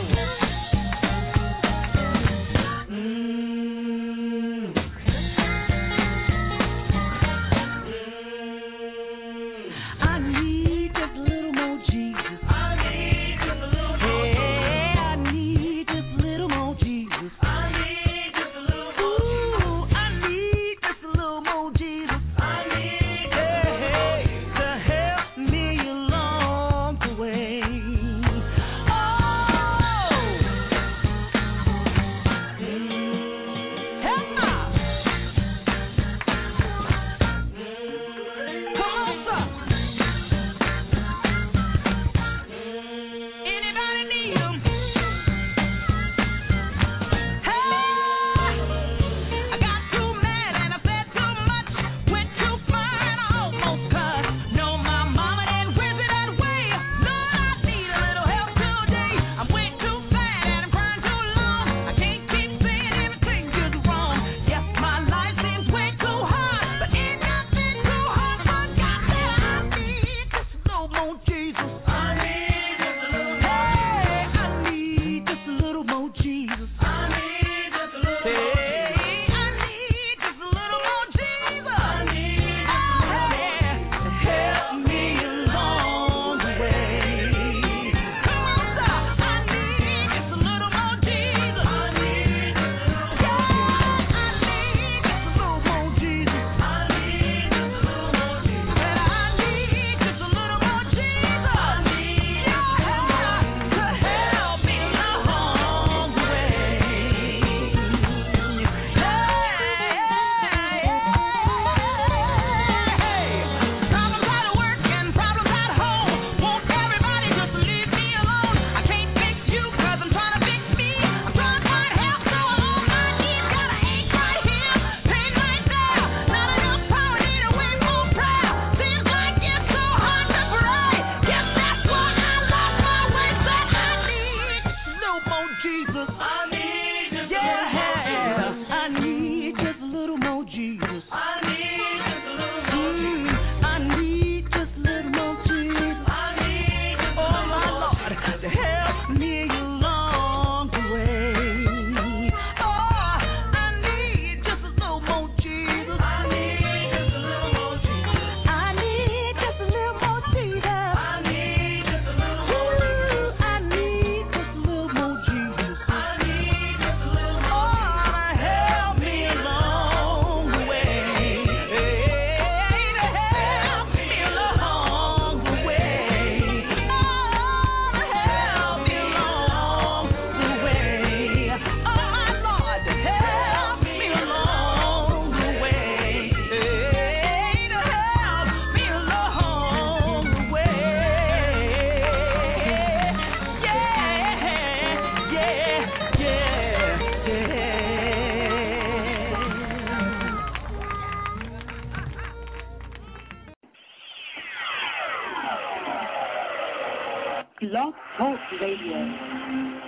Radio.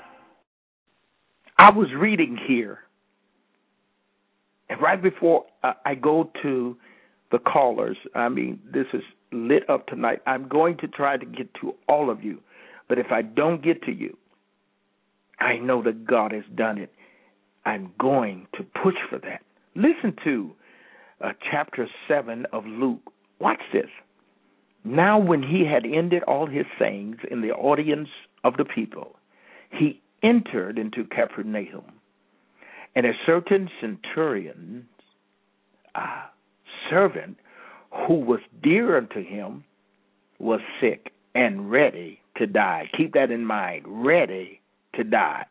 I was reading here, and right before uh, I go to the callers, I mean, this is lit up tonight. I'm going to try to get to all of you, but if I don't get to you, I know that God has done it. I'm going to push for that. Listen to uh, chapter seven of Luke. Watch this. Now when he had ended all his sayings in the audience of the people, he entered into Capernaum, and a certain centurion, uh, servant, who was dear unto him, was sick and ready to die. Keep that in mind, ready to die.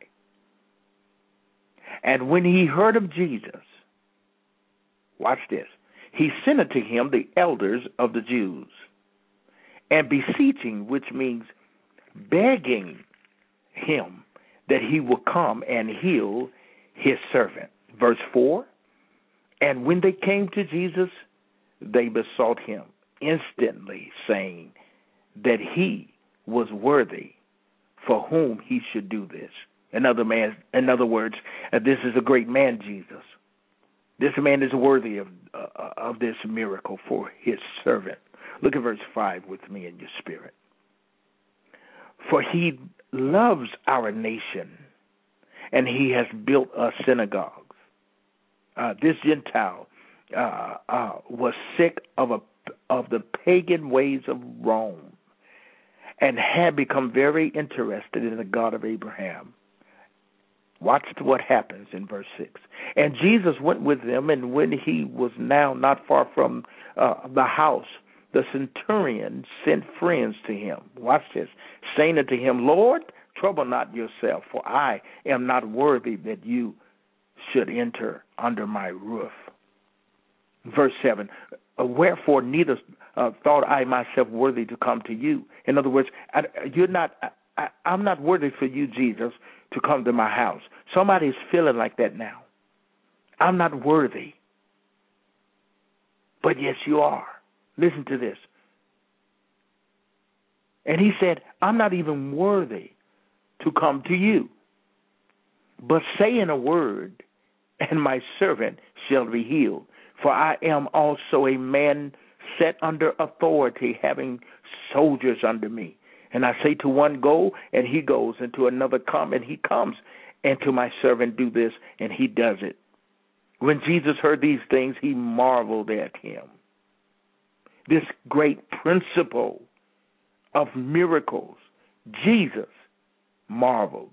And when he heard of Jesus, watch this, he sent unto him the elders of the Jews, and beseeching, which means begging him that he will come and heal his servant. Verse four, and when they came to Jesus, they besought him instantly, saying that he was worthy for whom he should do this. In other, man, in other words, uh, this is a great man, Jesus. This man is worthy of uh, of this miracle for his servant. Look at verse five with me in your spirit. For he loves our nation, and he has built us synagogues. Uh, this Gentile uh, uh, was sick of a of the pagan ways of Rome, and had become very interested in the God of Abraham. Watch what happens in verse six. And Jesus went with them, and when he was now not far from uh, the house, the centurion sent friends to him. Watch this. Saying unto him, Lord, trouble not yourself, for I am not worthy that you should enter under my roof. Verse seven. Wherefore neither uh, thought I myself worthy to come to you. In other words, I, you're not. I, I, I'm not worthy for you, Jesus, to come to my house. Somebody's feeling like that now. I'm not worthy. But yes, you are. Listen to this. And he said, I'm not even worthy to come to you. But say in a word, and my servant shall be healed. For I am also a man set under authority, having soldiers under me. And I say to one, go, and he goes, and to another, come, and he comes, and to my servant, do this, and he does it. When Jesus heard these things, he marveled at him. This great principle of miracles, Jesus marveled.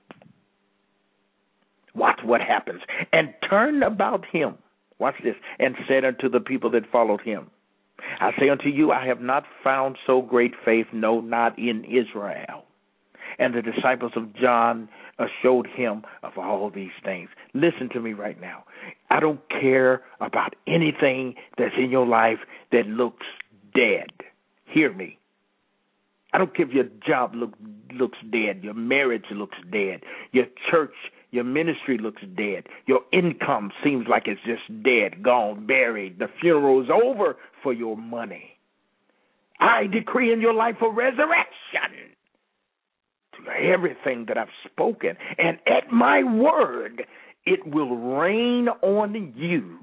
Watch what happens. And turned about him, watch this, and said unto the people that followed him, I say unto you, I have not found so great faith, no, not in Israel. And the disciples of John showed him of all these things. Listen to me right now. I don't care about anything that's in your life that looks dead. Hear me. I don't care if your job look, looks dead, your marriage looks dead, your church, your ministry looks dead, your income seems like it's just dead, gone, buried. The funeral is over for your money. I decree in your life a resurrection to everything that I've spoken, and at my word, it will rain on you.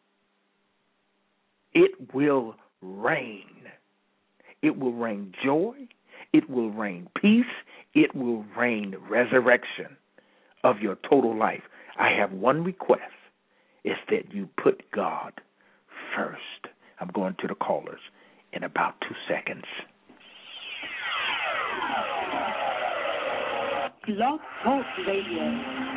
It will rain. It will rain joy. It will rain peace. It will rain resurrection of your total life. I have one request. It's that you put God first. I'm going to the callers in about two seconds. Blog Talk Radio.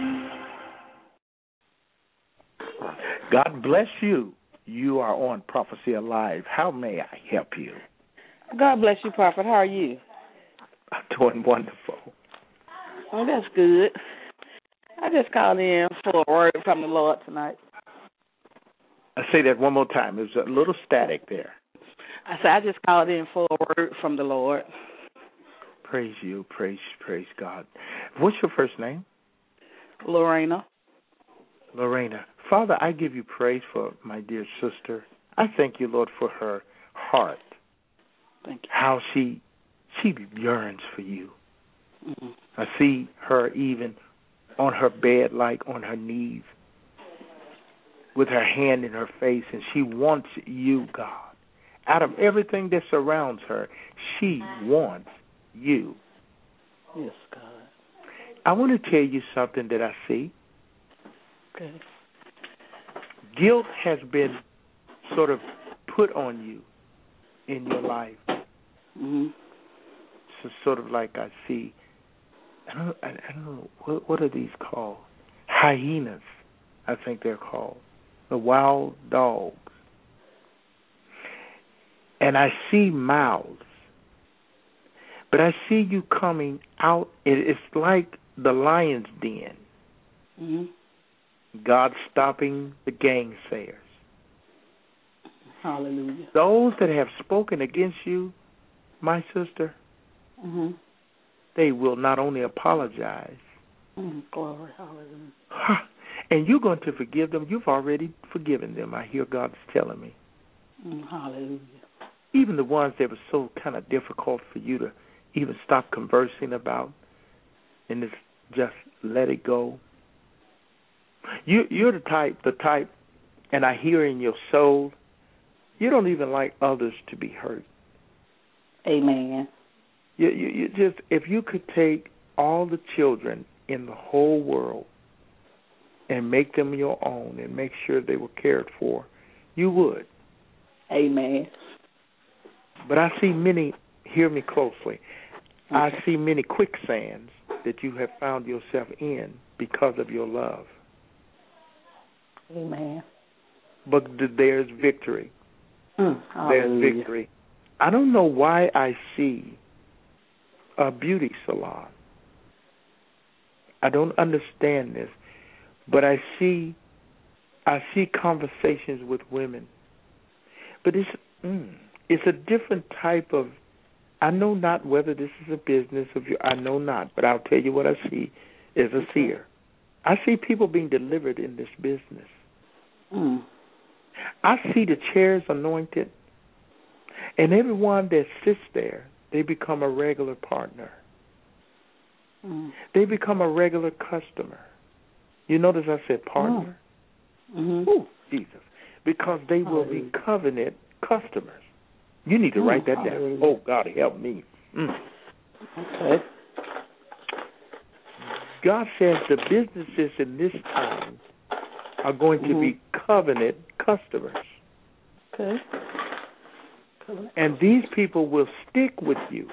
God bless you. You are on Prophecy Alive. How may I help you? God bless you, Prophet. How are you? I'm doing wonderful. Oh, that's good. I just called in for a word from the Lord tonight. I say that one more time. There's a little static there. I said I just called in for a word from the Lord. Praise you. Praise, praise God. What's your first name? Lorena. Lorena. Father, I give you praise for my dear sister. I thank you, Lord, for her heart. Thank you. How she she yearns for you. I see her even on her bed, like on her knees, with her hand in her face, and she wants you, God. Out of everything that surrounds her, she wants you. Yes, God. I want to tell you something that I see. Okay. Guilt has been sort of put on you in your life. Mm-hmm. So sort of like I see, I don't, I, I don't know, what, what are these called? Hyenas, I think they're called. The wild dogs. And I see mouths. But I see you coming out. It's like the lion's den. Mm-hmm. God stopping the gainsayers. Hallelujah. Those that have spoken against you, my sister, mm-hmm. they will not only apologize. Mm, glory, hallelujah. And you're going to forgive them. You've already forgiven them. I hear God's telling me. Mm, hallelujah. Even the ones that were so kind of difficult for you to even stop conversing about, and just, just let it go. You, you're the type, the type, and I hear in your soul, you don't even like others to be hurt. Amen. You, you, you just, if you could take all the children in the whole world and make them your own and make sure they were cared for, you would. Amen. But I see many, hear me closely, okay. I see many quicksands that you have found yourself in because of your love. Amen. But there's victory. Mm, there's victory. I don't know why I see a beauty salon. I don't understand this, but I see I see conversations with women. But it's mm, it's a different type of, I know not whether this is a business of you, I know not, but I'll tell you what I see as a seer. I see people being delivered in this business. Mm. I see the chairs anointed, and everyone that sits there, they become a regular partner. Mm. They become a regular customer. You notice I said partner? Mm-hmm. Ooh, Jesus. Because they will Hallelujah. be covenant customers. You need to mm, write that hallelujah. down. Oh, God, help me. Mm. Okay. God says the businesses in this time are going mm-hmm. to be covenant customers. Okay. Covenant. And these people will stick with you.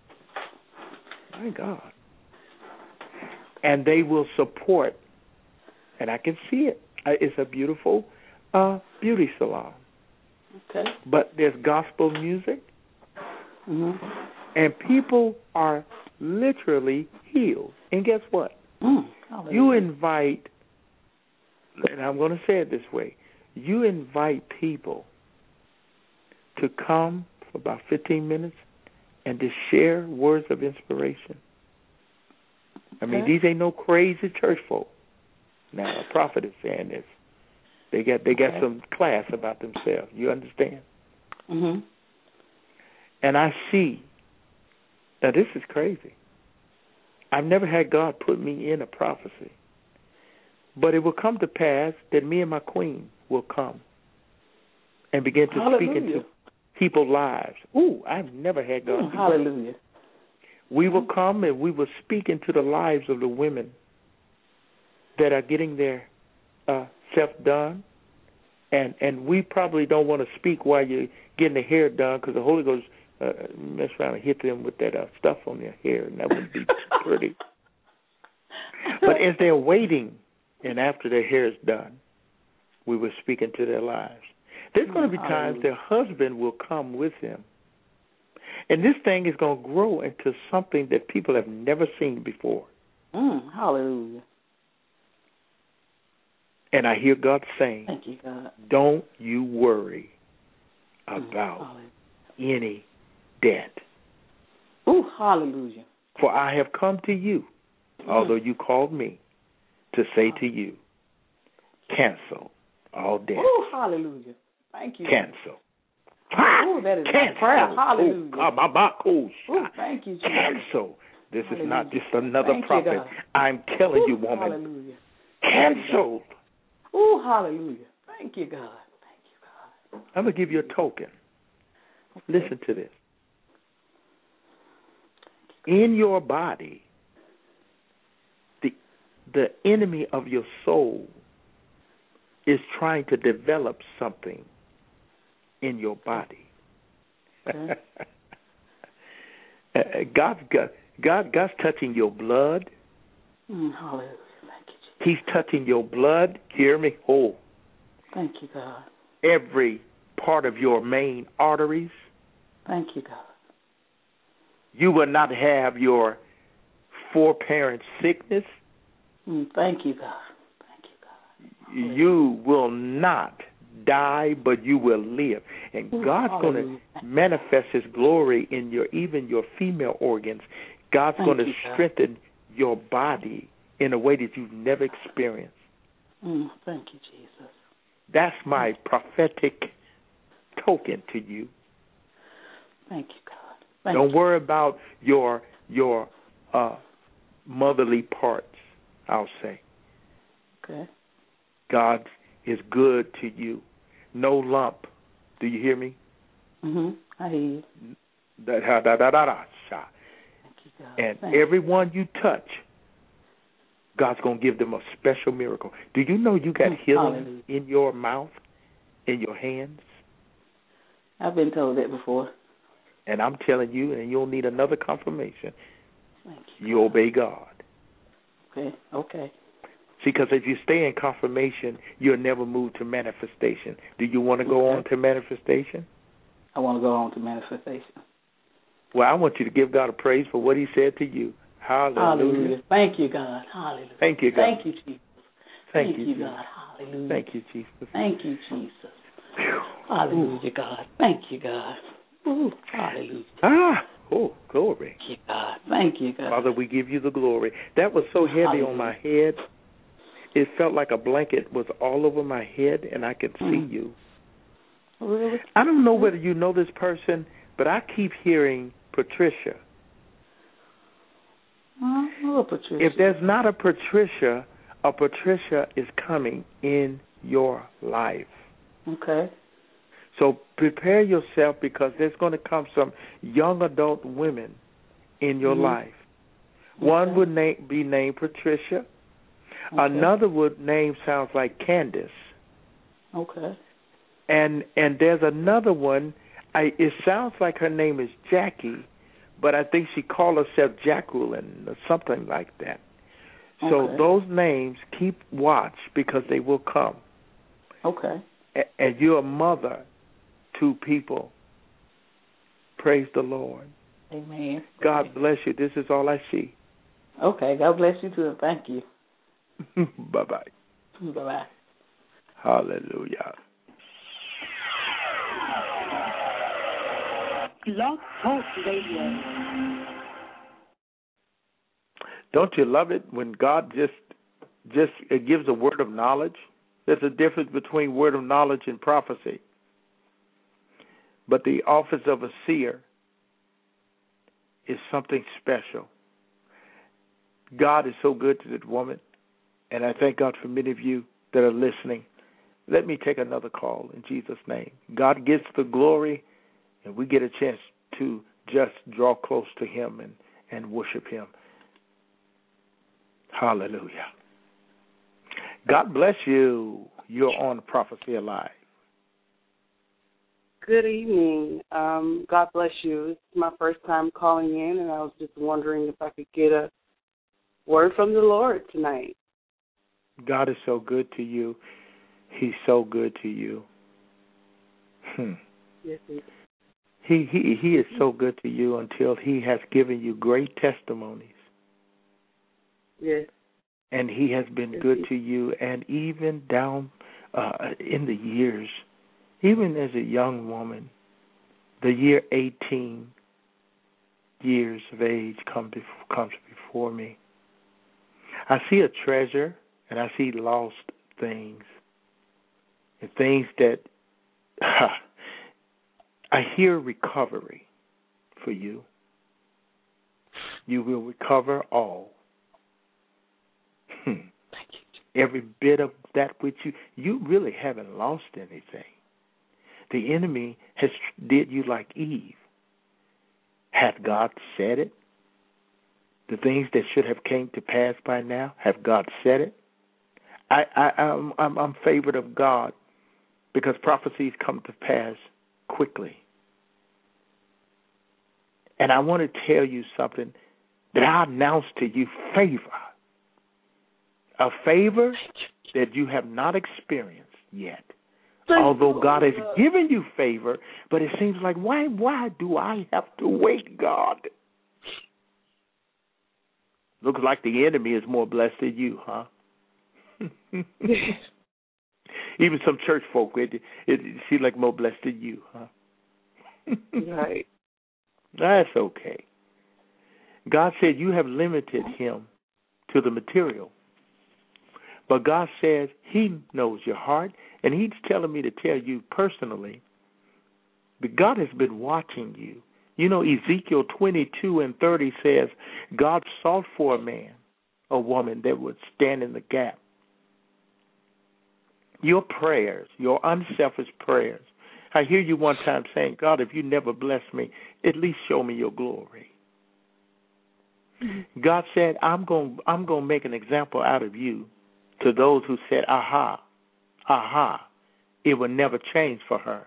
My God. And they will support. And I can see it. It's a beautiful uh, beauty salon. Okay. But there's gospel music. Mm-hmm. And people are literally healed. And guess what? Mm. You invite, and I'm going to say it this way, you invite people to come for about fifteen minutes and to share words of inspiration. I mean, okay. these ain't no crazy church folk. Now, a prophet is saying this. They got they got okay. some class about themselves. You understand? Mm-hmm. And I see, now this is crazy. I've never had God put me in a prophecy. But it will come to pass that me and my queen will come and begin to hallelujah. speak into people's lives. Ooh, I've never had God. Mm, hallelujah. We will come and we will speak into the lives of the women that are getting their uh, self done. And and we probably don't want to speak while you're getting the hair done, because the Holy Ghost uh, mess around and hit them with that uh, stuff on their hair, and that would be pretty. But as they're waiting, and after their hair is done, we will speak into their lives. There's going to be times their husband will come with them. And this thing is going to grow into something that people have never seen before. Mm, hallelujah. And I hear God saying, thank you, God. Don't you worry about mm, any debt. Ooh, hallelujah. For I have come to you, mm. although you called me, to say to you, cancel all debt. Ooh, hallelujah. Thank you. Cancel. Oh, that is cancel. prayer. Hallelujah. Oh, God, my, my, oh, Ooh, thank you, Jesus. Cancel. This Hallelujah. is not just another Thank you, prophet. God. I'm telling Ooh, you, woman, hallelujah. canceled. Oh, hallelujah. Thank you, God. Thank you, God. I'm going to give you a token. Okay. Listen to this. In your body, the the enemy of your soul is trying to develop something in your body. Okay. God's got, God, God's touching your blood. Mm, hallelujah. Thank you, Jesus. He's touching your blood. Hear me? Oh. Thank you, God. Every part of your main arteries. Thank you, God. You will not have your four-parent sickness. Mm, thank you, God. Thank you, God. You will not die, but you will live. And Ooh, God's going to manifest His glory in your, even your female organs. God's Thank going to you, God. strengthen your body in a way that you've never experienced. Mm, thank you, Jesus. That's my prophetic token to you. Thank you, God. Thank Don't you. worry about your your uh, motherly parts, I'll say. Okay. God is good to you. No lump. Do you hear me? Mm-hmm. I hear you. Da, da, da, da, da, da. Thank you, God. And Thank everyone you touch, God's going to give them a special miracle. Do you know you got Mm, healing hallelujah. in your mouth, in your hands? I've been told that before. And I'm telling you, and you'll need another confirmation, Thank you. you obey God. Okay. Okay. See, because if you stay in confirmation, you'll never move to manifestation. Do you want to go Okay. on to manifestation? I want to go on to manifestation. Well, I want you to give God a praise for what He said to you. Hallelujah. Hallelujah. Thank you, God. Hallelujah. Thank you, God. Thank you, Jesus. Thank, Thank you, you, Jesus. God. Hallelujah. Thank you, Jesus. Thank you, Jesus. Hallelujah, God. Thank you, God. Ooh, hallelujah. Ah, oh, glory. Thank you, God. Thank you, God. Father, we give you the glory. That was so heavy Hallelujah. on my head. It felt like a blanket was all over my head, and I could Mm. see you. Really? I don't know whether you know this person, but I keep hearing Patricia. Oh, Patricia. If there's not a Patricia, a Patricia is coming in your life. Okay. So prepare yourself, because there's going to come some young adult women in your Mm-hmm. life. Okay. One would na- be named Patricia. Okay. Another would name sounds like Candace. Okay. And and there's another one. I, it sounds like her name is Jackie, but I think she called herself Jacqueline or something like that. So Okay. those names, keep watch, because they will come. Okay. A- and you're a mother to people. Praise the Lord. Amen. God bless you. This is all I see. Okay. God bless you too. Thank you. Bye-bye. Bye-bye. Hallelujah. Blog Talk Radio. Don't you love it when God just just it gives a word of knowledge? There's a difference between word of knowledge and prophecy. But the office of a seer is something special. God is so good to that woman, and I thank God for many of you that are listening. Let me take another call in Jesus' name. God gets the glory, and we get a chance to just draw close to Him and, and worship Him. Hallelujah. God bless you. You're on Prophecy Alive. Good evening. Um, God bless you. It's my first time calling in, and I was just wondering if I could get a word from the Lord tonight. God is so good to you. He's so good to you. Hmm. Yes, he is. He, he, he is so good to you until He has given you great testimonies. Yes. And He has been Yes, good he to you, and even down uh, in the years, even as a young woman, the year eighteen years of age come bef- comes before me. I see a treasure, and I see lost things, and things that I hear recovery for you. you will recover all. Every bit of that which you, you really haven't lost anything. The enemy has did you like Eve. Hath God said it? The things that should have came to pass by now, have God said it? I, I, I'm, I'm, I'm favored of God because prophecies come to pass quickly. And I want to tell you something that I announce to you, favor. A favor that you have not experienced yet. Although God has given you favor, but it seems like, why why do I have to wait, God? Looks like the enemy is more blessed than you, huh? Even some church folk, it, it, it seems like more blessed than you, huh? Right. That's okay. God said you have limited him to the material. But God says he knows your heart, and he's telling me to tell you personally that God has been watching you. You know, Ezekiel twenty-two and thirty says, God sought for a man, a woman that would stand in the gap. Your prayers, your unselfish prayers. I hear you one time saying, God, if you never bless me, at least show me your glory. Mm-hmm. God said, I'm going I'm going to make an example out of you to those who said, aha, aha, it will never change for her.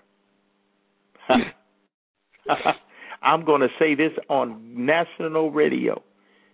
I'm going to say this on national radio.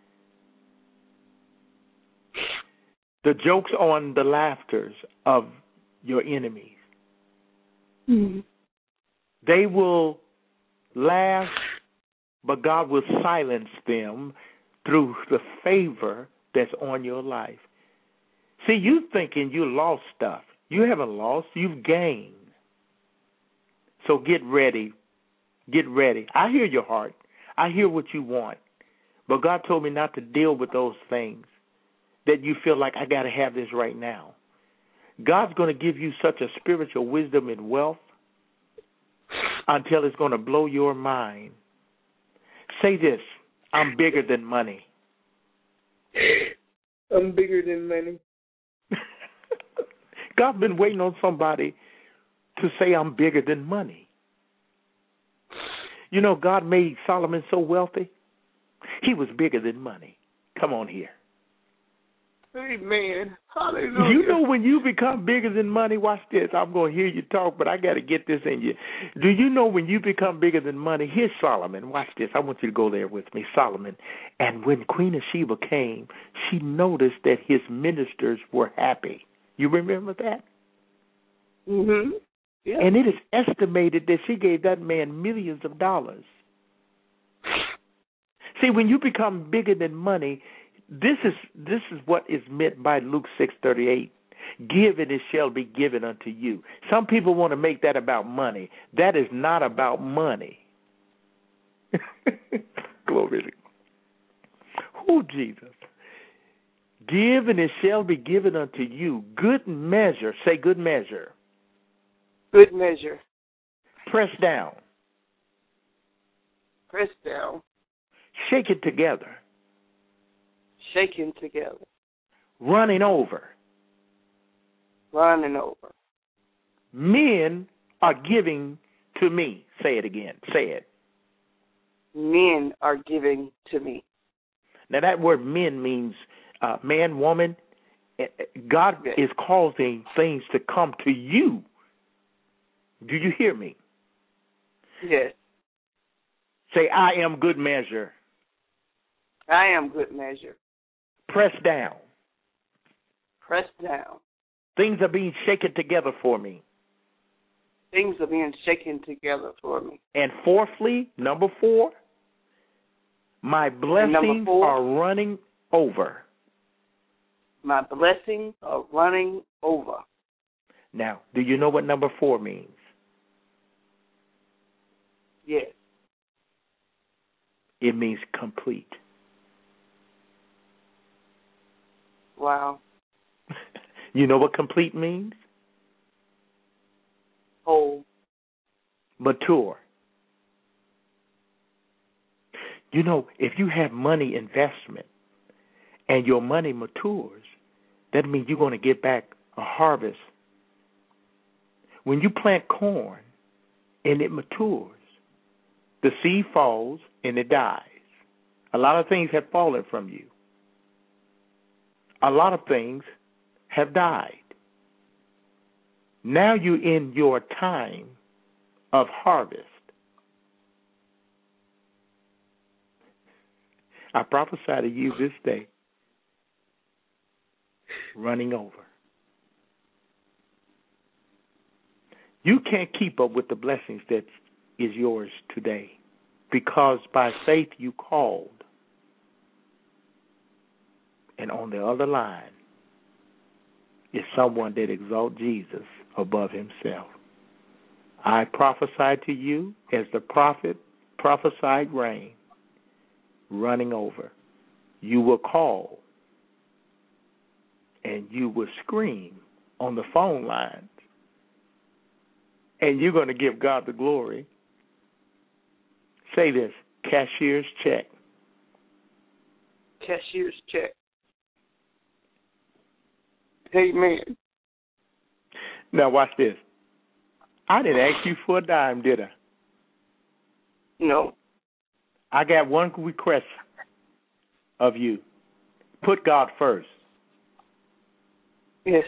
The jokes on the laughters of your enemies. Mm-hmm. They will laugh, but God will silence them through the favor that's on your life. See, you thinking you lost stuff. You haven't lost. You've gained. So get ready. Get ready. I hear your heart. I hear what you want. But God told me not to deal with those things that you feel like I got to have this right now. God's going to give you such a spiritual wisdom and wealth until it's going to blow your mind. Say this, I'm bigger than money. I'm bigger than money. God's been waiting on somebody to say I'm bigger than money. You know, God made Solomon so wealthy. He was bigger than money. Come on here. Amen. Hallelujah. You know when you become bigger than money, watch this. I'm going to hear you talk, but I got to get this in you. Do you know when you become bigger than money? Here's Solomon. Watch this. I want you to go there with me. Solomon. And when Queen of Sheba came, she noticed that his ministers were happy. You remember that? Mm-hmm. Yeah. And it is estimated that she gave that man millions of dollars. See, when you become bigger than money, this is this is what is meant by Luke six thirty-eight. Give and it shall be given unto you. Some people want to make that about money. That is not about money. Glory to God. Oh, Jesus. Give and it shall be given unto you. Good measure. Say good measure. Good measure. Press down. Press down. Shake it together. Shaking together. Running over. Running over. Men are giving to me. Say it again. Say it. Men are giving to me. Now that word men means uh, man, woman. God yes. is causing things to come to you. Do you hear me? Yes. Say, I am good measure. I am good measure. Press down. Press down. Things are being shaken together for me. Things are being shaken together for me. And fourthly, number four, my blessings four, are running over. My blessings are running over. Now, do you know what number four means? Yes. It means complete. Wow. You know what complete means? Whole. Mature. You know, if you have money investment and your money matures, that means you're going to get back a harvest. When you plant corn and it matures, the seed falls and it dies. A lot of things have fallen from you. A lot of things have died. Now you're in your time of harvest. I prophesy to you this day, running over. You can't keep up with the blessings that is yours today because by faith you called. And on the other line is someone that exalts Jesus above himself. I prophesy to you as the prophet prophesied rain, running over. You will call and you will scream on the phone lines, and you're going to give God the glory. Say this, cashier's check. Cashier's check. Amen. Now watch this. I didn't ask you for a dime, did I? No. I got one request of you. Put God first. Yes.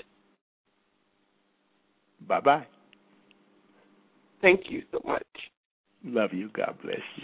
Bye-bye. Thank you so much. Love you. God bless you.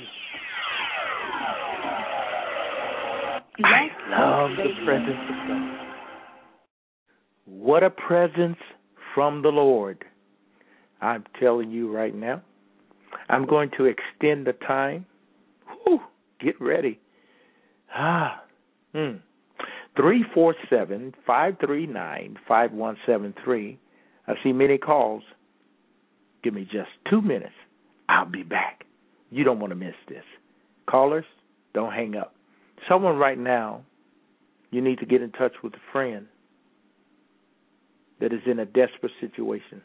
I love the presence of God. What a presence from the Lord. I'm telling you right now. I'm going to extend the time. Whew, get ready. Ah. Hmm. three four seven, five three nine, five one seven three. I see many calls. Give me just two minutes. I'll be back. You don't want to miss this. Callers, don't hang up. Someone right now, you need to get in touch with a friend that is in a desperate situation.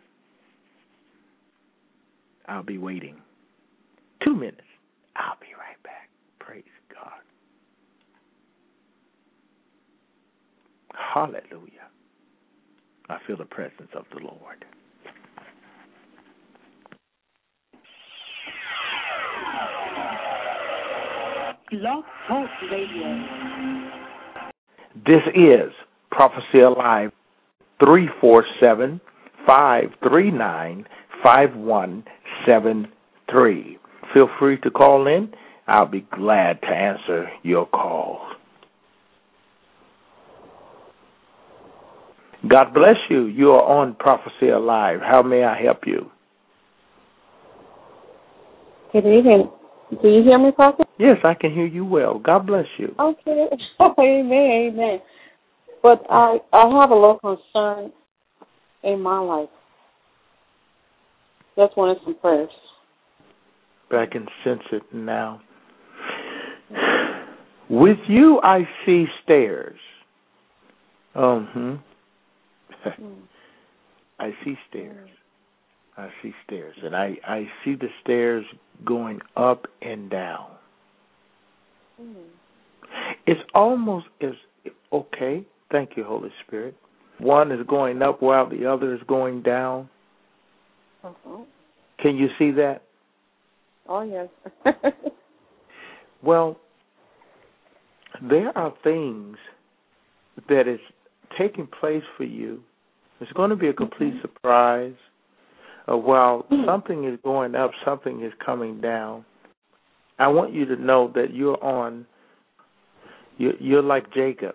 I'll be waiting. Two minutes. I'll be right back. Praise God. Hallelujah. I feel the presence of the Lord. Blog Talk Radio. This is Prophecy Alive, three four seven, five three nine, five one seven three. Feel free to call in. I'll be glad to answer your call. God bless you. You are on Prophecy Alive. How may I help you? Good evening. Do you hear me, Prophet? Yes, I can hear you well. God bless you. Okay. Amen, amen. But I, I have a little concern in my life. Just wanted some prayers. I can sense it now. With you, I see stairs. Uh-huh. I see stairs. I see stairs. And I, I see the stairs going up and down. Mm. It's almost as, okay, thank you, Holy Spirit. One is going up while the other is going down. Uh-huh. Can you see that? Oh, yes. Well, there are things that is taking place for you. It's going to be a complete mm-hmm. surprise. Uh, while mm-hmm. something is going up, something is coming down. I want you to know that you're on, you're, you're like Jacob.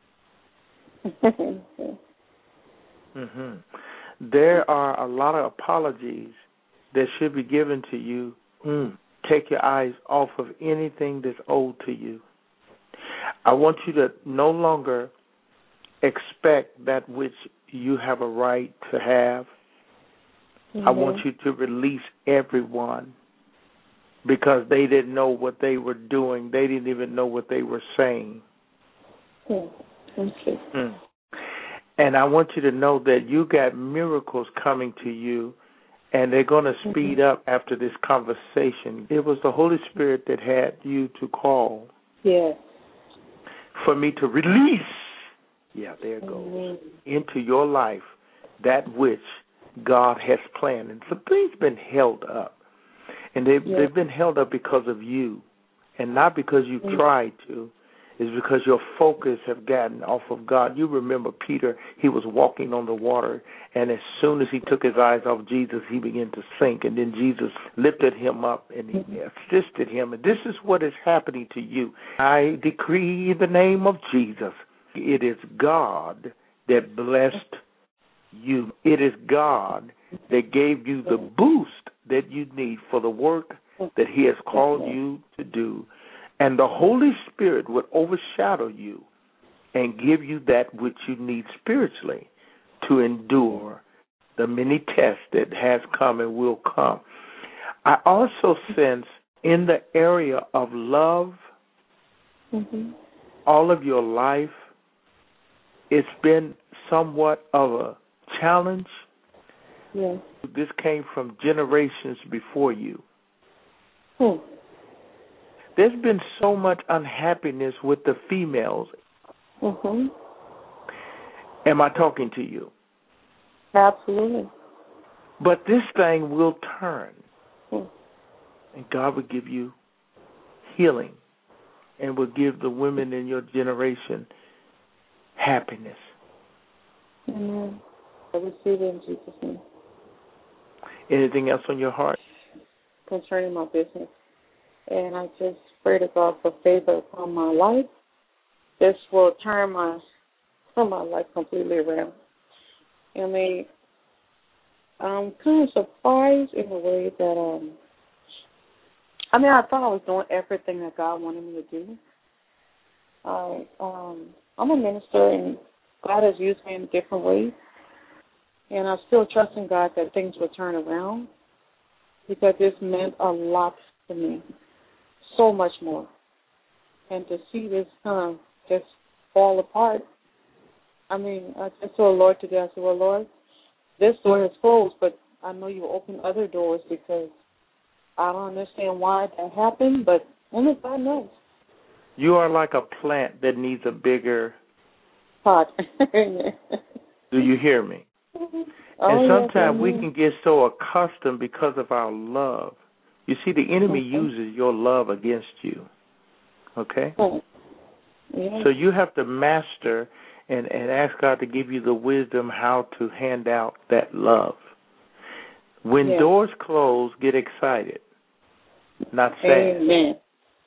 mm-hmm. There are a lot of apologies that should be given to you. Mm. Take your eyes off of anything that's owed to you. I want you to no longer expect that which you have a right to have. Mm-hmm. I want you to release everyone because they didn't know what they were doing. They didn't even know what they were saying. Mm. Okay. Mm. And I want you to know that you got miracles coming to you, and they're going to speed mm-hmm. up after this conversation. It was the Holy Spirit that had you to call. Yes. For me to release, yeah, there it goes, mm-hmm. into your life that which God has planned. And some things been held up. And they've, yes. they've been held up because of you, and not because you mm-hmm. tried to. It's because your focus have gotten off of God. You remember Peter, he was walking on the water, and as soon as he took his eyes off Jesus, he began to sink. And then Jesus lifted him up and he mm-hmm. assisted him. And this is what is happening to you. I decree in the name of Jesus, it is God that blessed you. It is God that gave you the boost that you need for the work that he has called you to do. And the Holy Spirit would overshadow you and give you that which you need spiritually to endure the many tests that has come and will come. I also sense in the area of love, mm-hmm. all of your life, it's been somewhat of a challenge. Yes. This came from generations before you. Hmm. There's been so much unhappiness with the females. Mm-hmm. Am I talking to you? Absolutely. But this thing will turn. Mm. And God will give you healing and will give the women in your generation happiness. Amen. I receive it in Jesus' name. Anything else on your heart? Concerning my business. And I just pray to God for favor upon my life. This will turn my my life completely around. I mean, I'm kind of surprised in a way that, um, I mean, I thought I was doing everything that God wanted me to do. I, um, I'm a minister, and God has used me in different ways. And I'm still trusting God that things will turn around because this meant a lot to me. So much more. And to see this kind of just fall apart, I mean, I just told the Lord today, I said, well, Lord, this door is closed, but I know you open other doors because I don't understand why that happened, but only God knows. You are like a plant that needs a bigger pot. Do you hear me? Oh, and sometimes yes, we can get so accustomed because of our love. You see, the enemy okay. uses your love against you, okay? Oh. Yeah. So you have to master and, and ask God to give you the wisdom how to hand out that love. When yeah. doors close, get excited, not sad. Amen.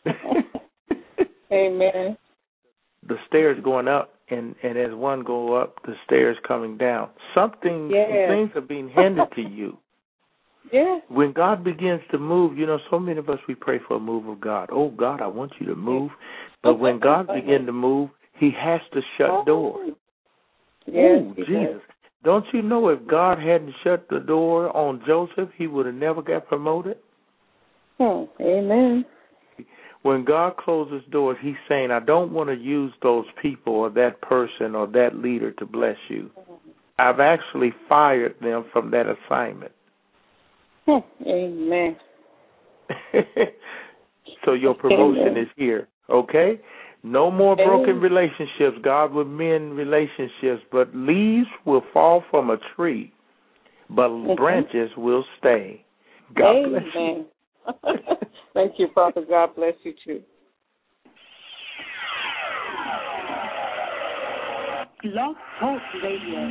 Amen. The stairs going up, and, and as one go up, the stairs coming down. Something, yes. some things are being handed to you. Yeah. When God begins to move, you know, so many of us, we pray for a move of God. Oh, God, I want you to move. But when God begins to move, he has to shut doors. Yes, oh, Jesus. Don't you know if God hadn't shut the door on Joseph, he would have never got promoted? Hmm. Amen. When God closes doors, he's saying, I don't want to use those people or that person or that leader to bless you. I've actually fired them from that assignment. Amen. So your promotion Amen. is here, okay? No more broken Amen. relationships. God will mend relationships, but leaves will fall from a tree, but mm-hmm. branches will stay. God Amen. bless you. Thank you, Father. God bless you, too. Blog Talk Radio.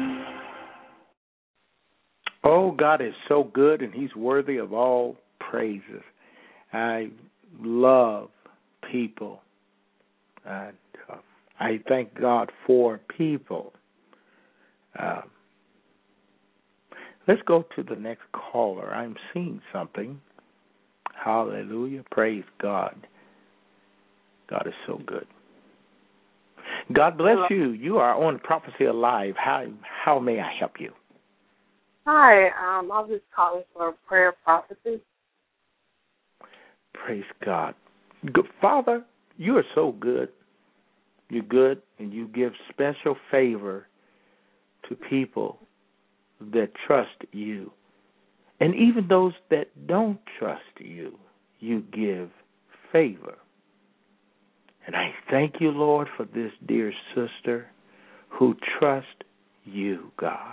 Oh, God is so good, and he's worthy of all praises. I love people. I, uh, I thank God for people. Uh, let's go to the next caller. I'm seeing something. Hallelujah. Praise God. God is so good. God bless Hello. you. You are on Prophecy Alive. How, how may I help you? Hi, um, I was just calling for a prayer prophecy. Praise God. Good. Father, you are so good. You're good, and you give special favor to people that trust you. And even those that don't trust you, you give favor. And I thank you, Lord, for this dear sister who trusts you, God.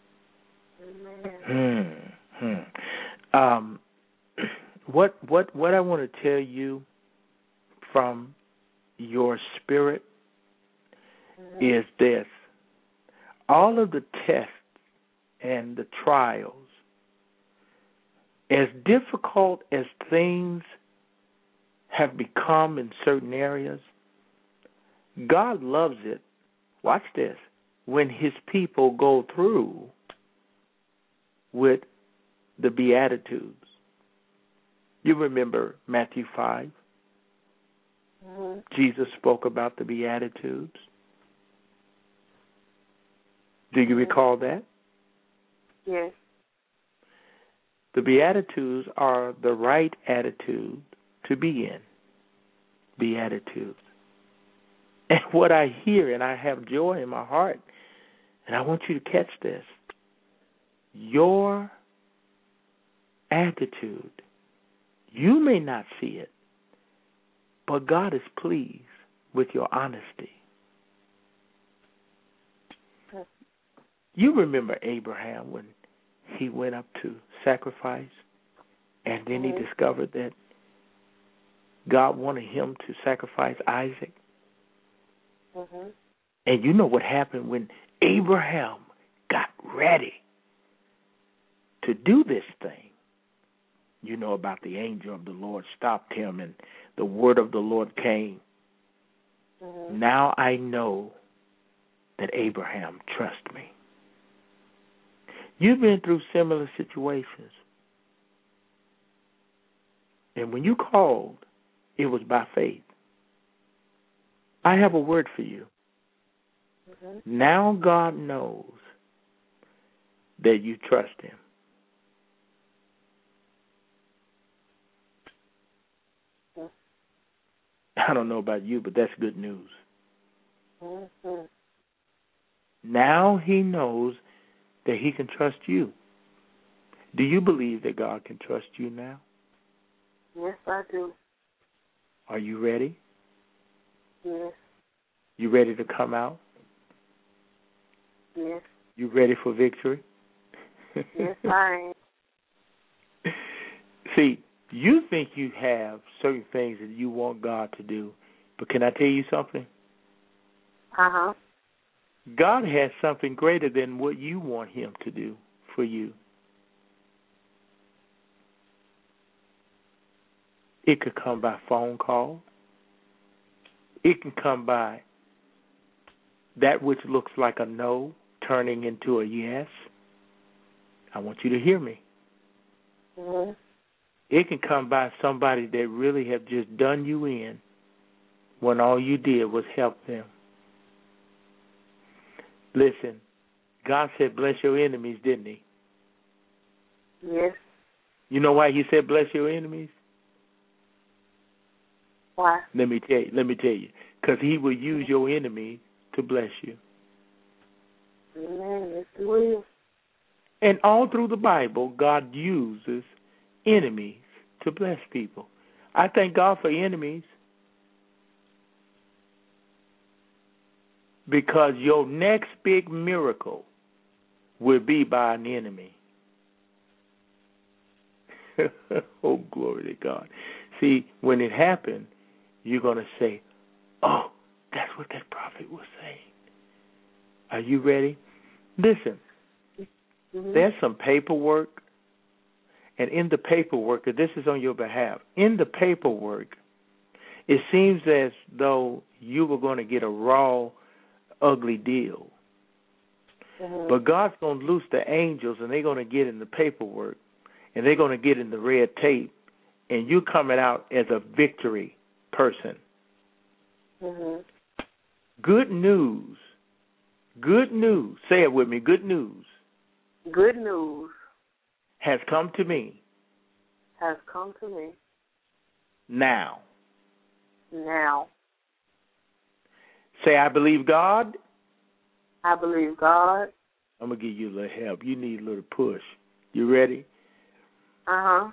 Hmm. Hmm. Um, what what what I want to tell you from your spirit is this: all of the tests and the trials, as difficult as things have become in certain areas, God loves it. Watch this. When his people go through with the Beatitudes. You remember Matthew five? Mm-hmm. Jesus spoke about the Beatitudes. Do you recall that? Yes. The Beatitudes are the right attitude to be in. Beatitudes. And what I hear, and I have joy in my heart, and I want you to catch this. Your attitude, you may not see it, but God is pleased with your honesty. You remember Abraham when he went up to sacrifice, and then mm-hmm. he discovered that God wanted him to sacrifice Isaac. Mm-hmm. And you know what happened when Abraham got ready to do this thing. You know about the angel of the Lord stopped him, and the word of the Lord came. Mm-hmm. Now I know that Abraham trusts me. You've been through similar situations. And when you called, it was by faith. I have a word for you. Mm-hmm. Now God knows that you trust him. I don't know about you, but that's good news. Mm-hmm. Now he knows that he can trust you. Do you believe that God can trust you now? Yes, I do. Are you ready? Yes. You ready to come out? Yes. You ready for victory? Yes, I am. See, you think you have certain things that you want God to do, but can I tell you something? Uh-huh. God has something greater than what you want him to do for you. It could come by phone call. It can come by that which looks like a no turning into a yes. I want you to hear me. Mm-hmm. It can come by somebody that really have just done you in when all you did was help them. Listen, God said bless your enemies, didn't he? Yes. You know why he said bless your enemies? Why? Let me tell you. Let me tell you. Because he will use your enemy to bless you. Amen. Yes, he will. And all through the Bible, God uses enemies to bless people. I thank God for enemies because your next big miracle will be by an enemy. Oh, glory to God. See, when it happened, you're going to say, oh, that's what that prophet was saying. Are you ready? Listen, mm-hmm. There's some paperwork, and in the paperwork, this is on your behalf, in the paperwork, it seems as though you were going to get a raw, ugly deal. Mm-hmm. But God's going to loose the angels, and they're going to get in the paperwork, and they're going to get in the red tape, and you're coming out as a victory person. Mm-hmm. Good news. Good news. Say it with me. Good news. Good news. Has come to me. Has come to me. Now. Now. Say, I believe God. I believe God. I'm going to give you a little help. You need a little push. You ready? Uh-huh.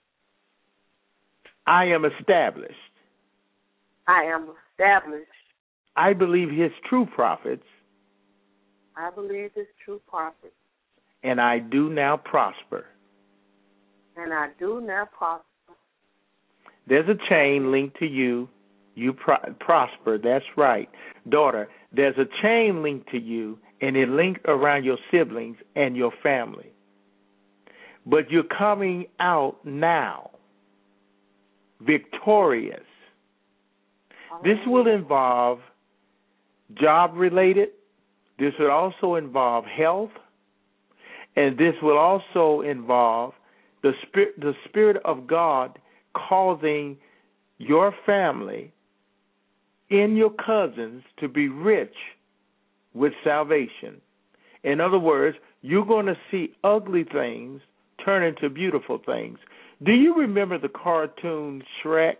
I am established. I am established. I believe his true prophets. I believe his true prophets. And I do now prosper. And I do now prosper. There's a chain linked to you. You pro- prosper. That's right. Daughter, there's a chain linked to you, and it linked around your siblings and your family. But you're coming out now victorious. This will involve job-related. This will also involve health. And this will also involve the spirit, the Spirit of God causing your family and your cousins to be rich with salvation. In other words, you're going to see ugly things turn into beautiful things. Do you remember the cartoon Shrek?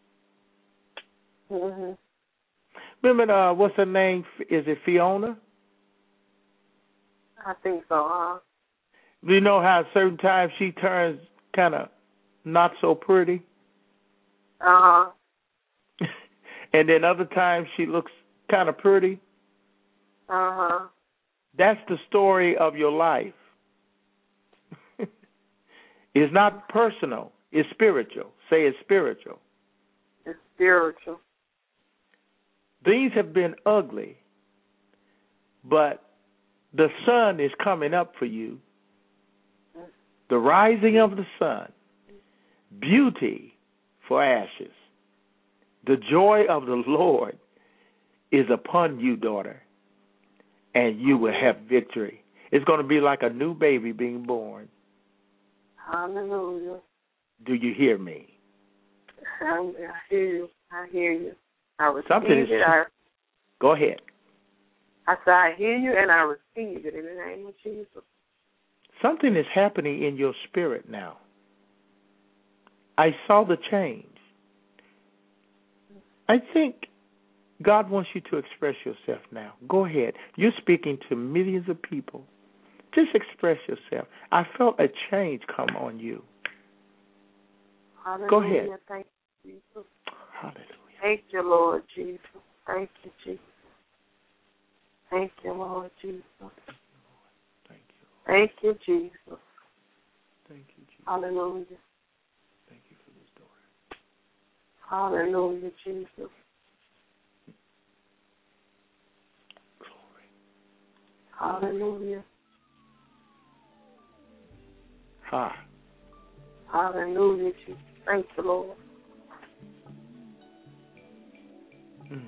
Mm-hmm. Remember, uh, what's her name? Is it Fiona? I think so, huh? Do you know how certain times she turns kind of not so pretty? Uh-huh. And then other times she looks kind of pretty? Uh-huh. That's the story of your life. It's not personal. It's spiritual. Say it's spiritual. It's spiritual. These have been ugly, but the sun is coming up for you. The rising of the sun. Beauty for ashes. The joy of the Lord is upon you, daughter, and you will have victory. It's going to be like a new baby being born. Hallelujah. Do you hear me? I, I hear you. I hear you. I receive Something is, it. I, go ahead. I say I hear you and I receive it in the name of Jesus. Something is happening in your spirit now. I saw the change. I think God wants you to express yourself now. Go ahead. You're speaking to millions of people. Just express yourself. I felt a change come on you. Hallelujah. Go ahead. Thank you, Jesus. Hallelujah. Thank you, Lord Jesus. Thank you, Jesus. Thank you, Lord Jesus. Thank you. Thank you, Jesus. Thank you, Jesus. Hallelujah. Thank you for this daughter. Hallelujah, Jesus. Glory. Hallelujah. Ha. Hallelujah, Jesus. Thank you, Lord. Mm.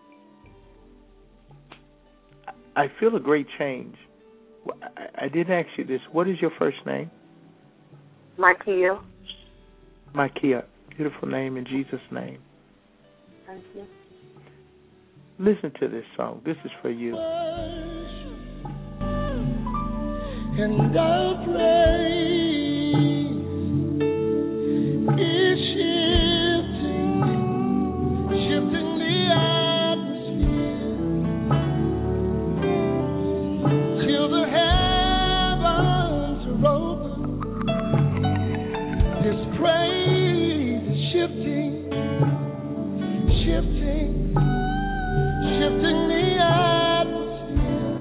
I feel a great change. I didn't ask you this. What is your first name? Micaiah. Micaiah. Beautiful name in Jesus' name. Thank you. Listen to this song. This is for you. And I'll praise is shifting, shifting the atmosphere till the heavens are open. This praise is shifting, shifting, shifting the atmosphere.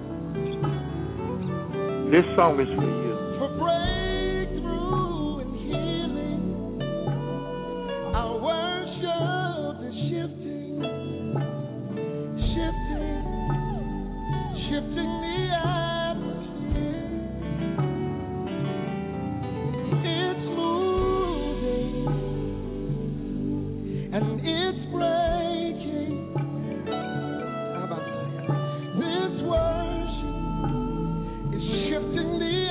This song is for you. For breakthrough and healing, our worship is shifting, shifting, shifting the atmosphere. It's moving and it's breaking. How about that? This worship is shifting the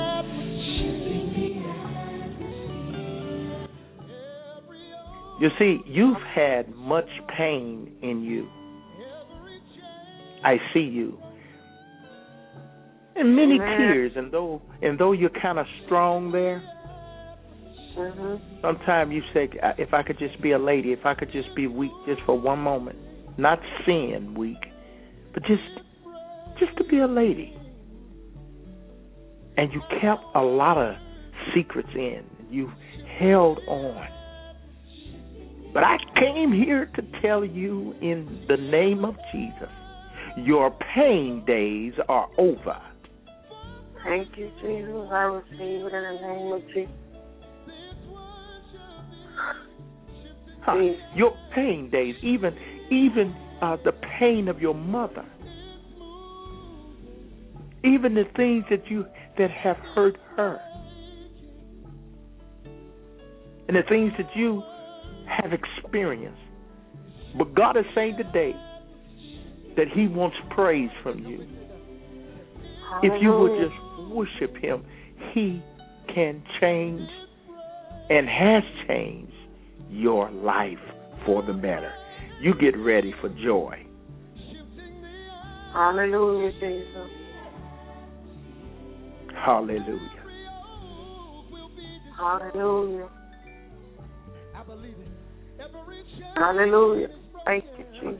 You see, you've had much pain in you. I see you. And many Amen. tears, and though and though you're kind of strong there, Mm-hmm. sometimes you say, if I could just be a lady, if I could just be weak just for one moment, not sin weak, but just just to be a lady. And you kept a lot of secrets in. You've held on. But I came here to tell you in the name of Jesus, your pain days are over. Thank you, Jesus. I receive it in the name of Jesus. Huh. Your pain days, even even uh, the pain of your mother, even the things that you that have hurt her, and the things that you have experienced. But God is saying today that He wants praise from you. If you would just worship Him, He can change and has changed your life for the better. You get ready for joy. Hallelujah, Jesus. Hallelujah. Hallelujah. Hallelujah. Thank you, Jesus.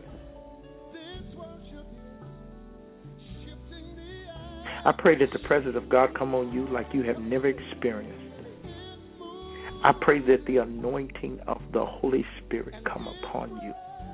I pray that the presence of God come on you like you have never experienced. I pray that the anointing of the Holy Spirit come upon you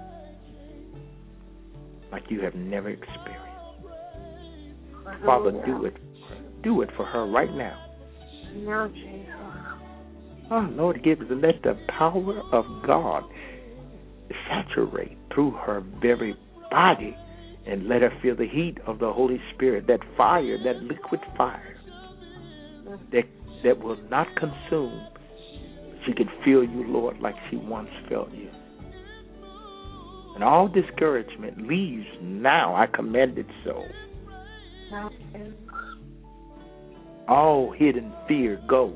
like you have never experienced. Hallelujah. Father, do it. Do it for her right now. No, Jesus. Oh, Lord, give us let the power of God saturate through her very body and let her feel the heat of the Holy Spirit, that fire, that liquid fire that that will not consume. She can feel you, Lord, like she once felt you. And all discouragement leaves now. I command it so. All hidden fear go.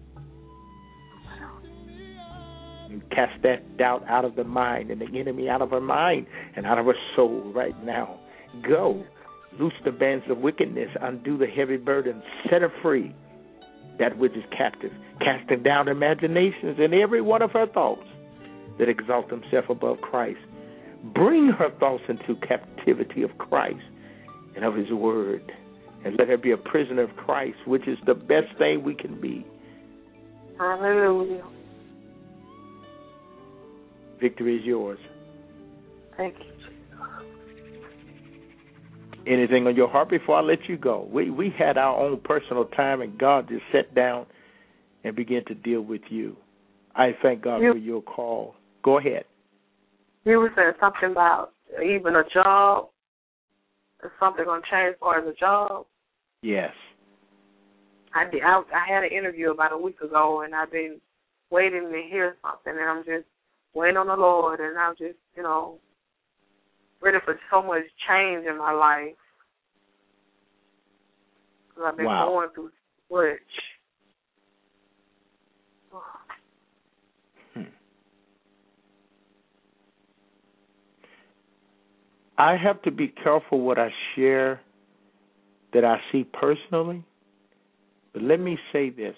You cast that doubt out of the mind and the enemy out of her mind and out of her soul right now. Go. Loose the bands of wickedness. Undo the heavy burdens. Set her free. That which is captive. Casting down imaginations and every one of her thoughts that exalt themselves above Christ. Bring her thoughts into captivity of Christ and of His word. And let her be a prisoner of Christ, which is the best thing we can be. Hallelujah. Victory is yours. Thank you. Anything on your heart before I let you go? We we had our own personal time, and God just sat down and began to deal with you. I thank God you, for your call. Go ahead. You were saying something about even a job. Is something going to change as far as a job? Yes. I did. I, I had an interview about a week ago, and I've been waiting to hear something, and I'm just waiting on the Lord, and I'm just, you know, ready for so much change in my life. Because I've been wow. going through so much. Hmm. I have to be careful what I share that I see personally. But let me say this.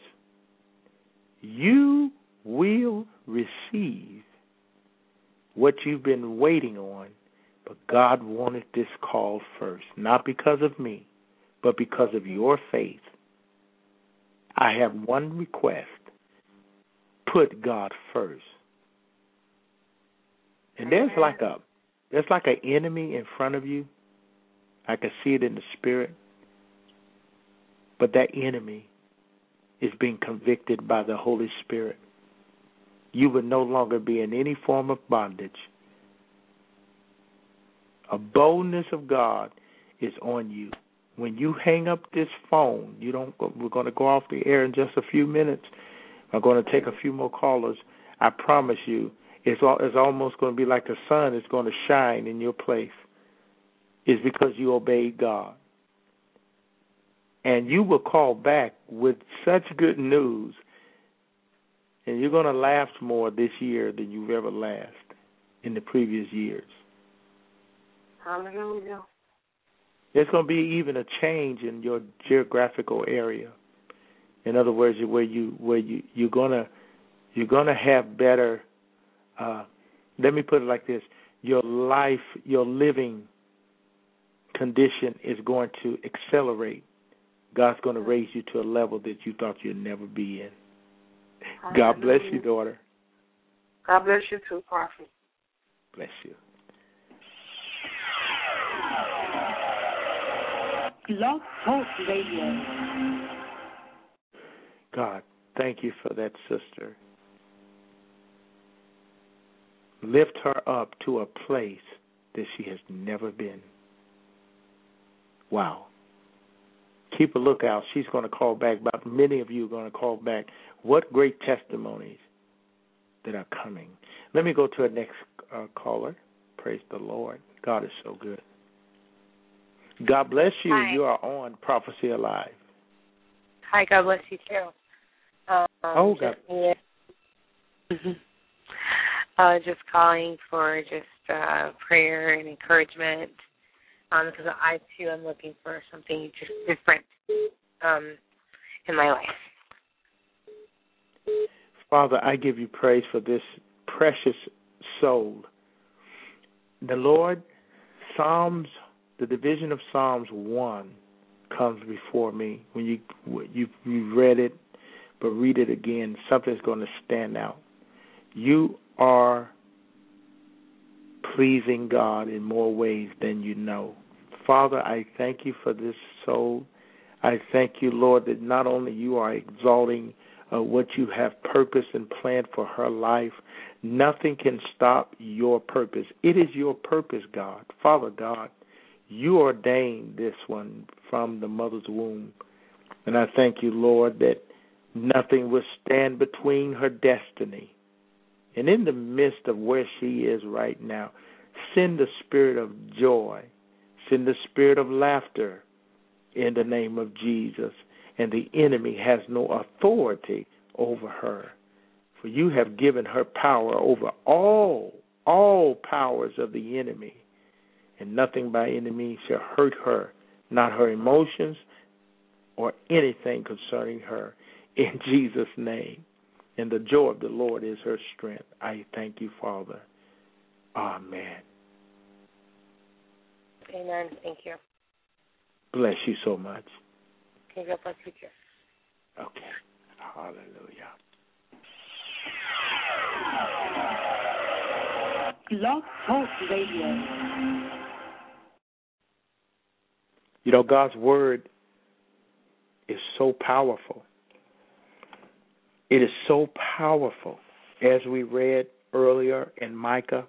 You will receive what you've been waiting on, but God wanted this call first, not because of me, but because of your faith. I have one request. Put God first. And there's like a there's like an enemy in front of you. I can see it in the spirit. But that enemy is being convicted by the Holy Spirit. You would no longer be in any form of bondage. A boldness of God is on you. When you hang up this phone, you don't. We're going to go off the air in just a few minutes. I'm going to take a few more callers. I promise you, it's, all, it's almost going to be like the sun is going to shine in your place. It's because you obeyed God. And you will call back with such good news, and you're going to laugh more this year than you've ever laughed in the previous years. Hallelujah. There's going to be even a change in your geographical area. In other words, where you where you you're gonna you're gonna have better. Uh, let me put it like this: your life, your living condition is going to accelerate. God's going to raise you to a level that you thought you'd never be in. God bless you, daughter. God bless you too, Prophet. Bless you. Blog Talk Radio. God, thank you for that sister. Lift her up to a place that she has never been. Wow. Keep a lookout. She's going to call back. But many of you are going to call back. What great testimonies that are coming. Let me go to our next uh, caller. Praise the Lord. God is so good. God bless you. Hi. You are on Prophecy Alive. Hi, God bless you too. Um, oh, God. Just, uh, just calling for just uh, prayer and encouragement um, because I too am looking for something just different um, in my life. Father, I give you praise for this precious soul. The Lord, Psalms, the division of Psalms one comes before me. When you you you read it, but read it again, something's going to stand out. You are pleasing God in more ways than you know. Father, I thank you for this soul. I thank you, Lord, that not only you are exalting uh, what you have purposed and planned for her life, nothing can stop your purpose. It is your purpose, God. Father God, you ordained this one from the mother's womb. And I thank you, Lord, that nothing will stand between her destiny. And in the midst of where she is right now, send the spirit of joy, send the spirit of laughter in the name of Jesus. And the enemy has no authority over her. For you have given her power over all, all powers of the enemy. And nothing by any means shall hurt her, not her emotions or anything concerning her. In Jesus' name. And the joy of the Lord is her strength. I thank you, Father. Amen. Amen. Thank you. Bless you so much. Okay, God bless you too. Okay. Hallelujah. Blog Talk Radio. You know, God's word is so powerful. It is so powerful. As we read earlier in Micah,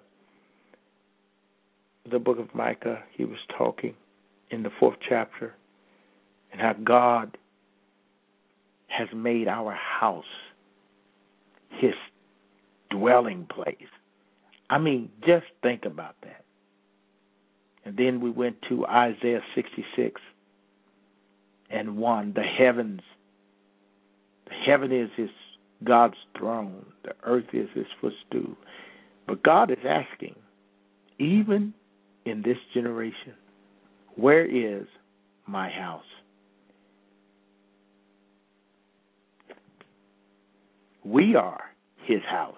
the book of Micah, he was talking in the fourth chapter, and how God has made our house his dwelling place. I mean, just think about that. And then we went to Isaiah sixty-six and one. The heavens, the heaven is his God's throne. The earth is his footstool. But God is asking, even in this generation, where is my house? We are his house.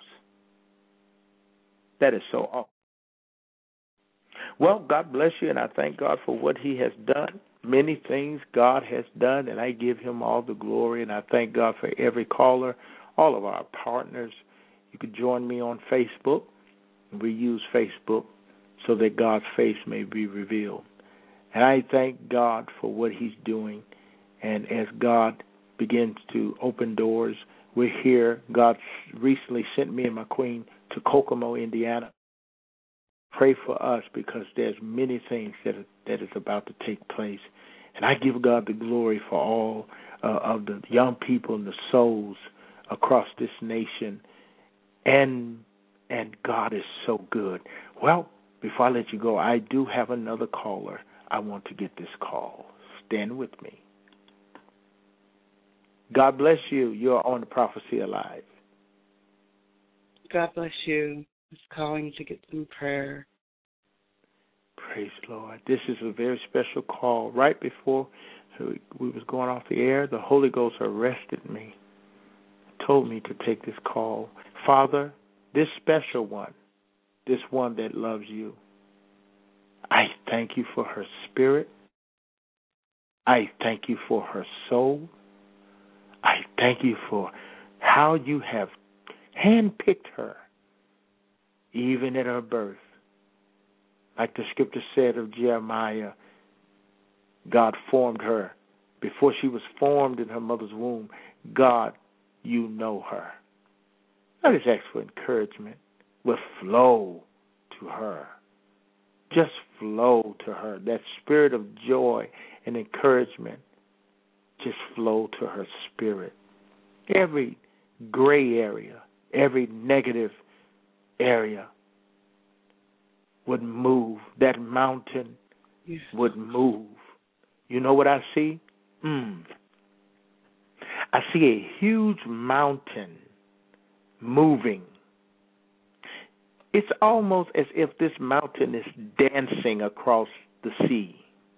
That is so awesome. Well, God bless you, and I thank God for what he has done. Many things God has done, and I give him all the glory, and I thank God for every caller, all of our partners. You could join me on Facebook. We use Facebook so that God's face may be revealed. And I thank God for what he's doing. And as God begins to open doors, we're here. God recently sent me and my queen to Kokomo, Indiana. Pray for us because there's many things that are, that is about to take place. And I give God the glory for all uh, of the young people and the souls across this nation. And and God is so good. Well, before I let you go, I do have another caller. I want to get this call. Stand with me. God bless you. You're on the Prophecy Alive. God bless you. I'm calling to get some prayer. Praise the Lord. This is a very special call. Right before we was going off the air, the Holy Ghost arrested me, told me to take this call. Father, this special one, this one that loves you, I thank you for her spirit. I thank you for her soul. I thank you for how you have handpicked her, even at her birth. Like the scripture said of Jeremiah, God formed her. Before she was formed in her mother's womb, God, you know her. I just ask for encouragement. Will flow to her. Just flow to her. That spirit of joy and encouragement just flow to her spirit. Every gray area, every negative area would move. That mountain yes. would move. You know what I see? Mm. I see a huge mountain moving. It's almost as if this mountain is dancing across the sea.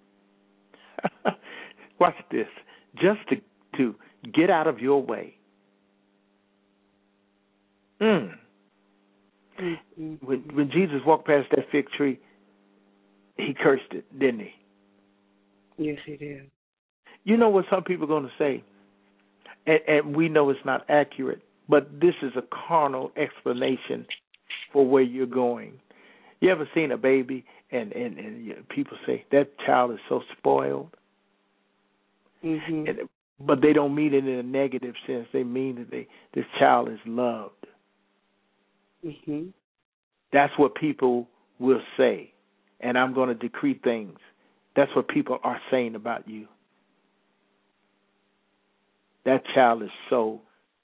Watch this. Just to, to get out of your way. Mm. Mm-hmm. When, when Jesus walked past that fig tree, he cursed it, didn't he? Yes, he did. You know what some people are going to say, and, and we know it's not accurate, but this is a carnal explanation for where you're going. You ever seen a baby and, and, and you know, people say, that child is so spoiled? Mm-hmm. And, but they don't mean it in a negative sense. They mean that they, this child is loved. Mm-hmm. That's what people will say. And I'm going to decree things. That's what people are saying about you. That child is so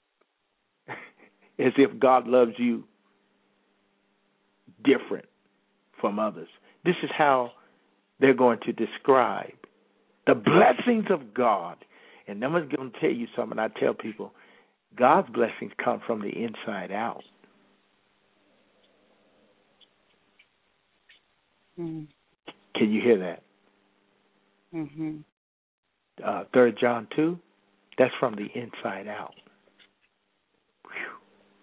as if God loves you different from others. This is how they're going to describe the blessings of God. And I'm going to tell you something. I tell people, God's blessings come from the inside out. Mm. Can you hear that? Mm-hmm. Uh, Third John two, that's from the inside out. Whew.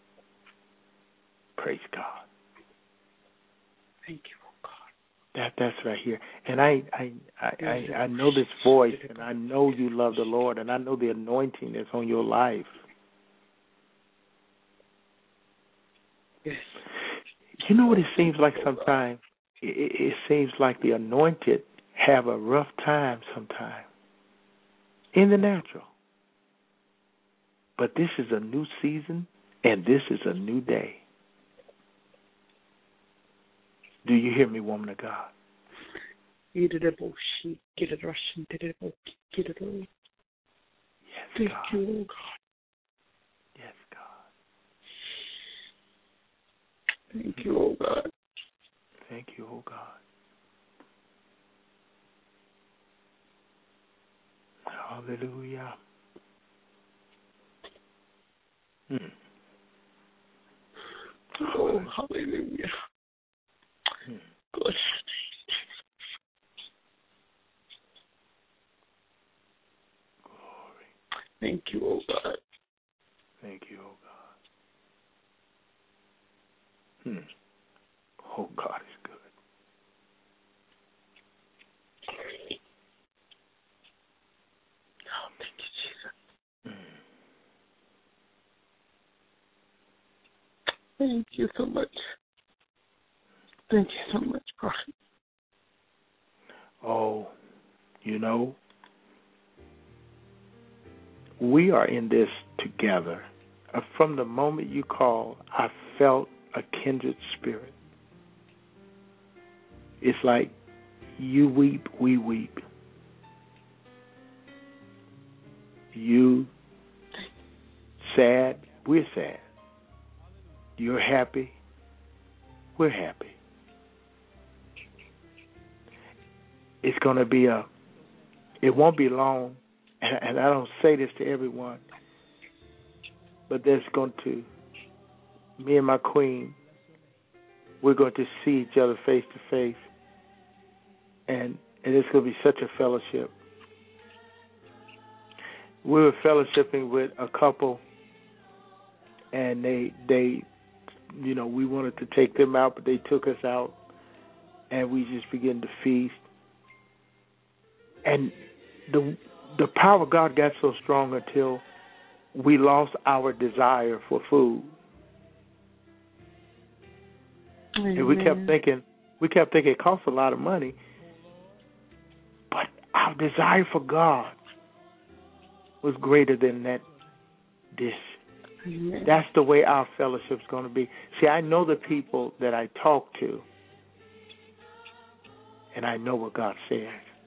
Praise God. Thank you, oh God. That that's right here. And I I, I, I I know this voice, and I know you love the Lord, and I know the anointing that's on your life. Yes. You know what it seems like sometimes? It, it seems like the anointed have a rough time sometimes in the natural. But this is a new season, and this is a new day. Do you hear me, woman of God? Yes, God. Thank you, oh God. Yes, God. Thank you, oh God. Thank you, oh God. Hallelujah. Hmm. Oh, hallelujah. Hmm. Good. Glory. Thank you, oh God. Thank you, oh God. Hmm. Oh, God is good. Oh, thank you, Jesus. Mm. Thank you so much. Thank you so much, Prophet. Oh, you know, we are in this together. Uh, from the moment you called, I felt a kindred spirit. It's like you weep, we weep. You sad, we're sad. You're happy, we're happy. It's going to be a, it won't be long, and, and I don't say this to everyone, but there's going to, me and my queen, we're going to see each other face to face, and, and it's going to be such a fellowship. We were fellowshipping with a couple, and they, they, you know, we wanted to take them out, but they took us out, and we just began to feast. And the the power of God got so strong until we lost our desire for food. Amen. And we kept thinking, we kept thinking it costs a lot of money, but our desire for God was greater than that dish. Amen. That's the way our fellowship's going to be. See, I know the people that I talk to, and I know what God says.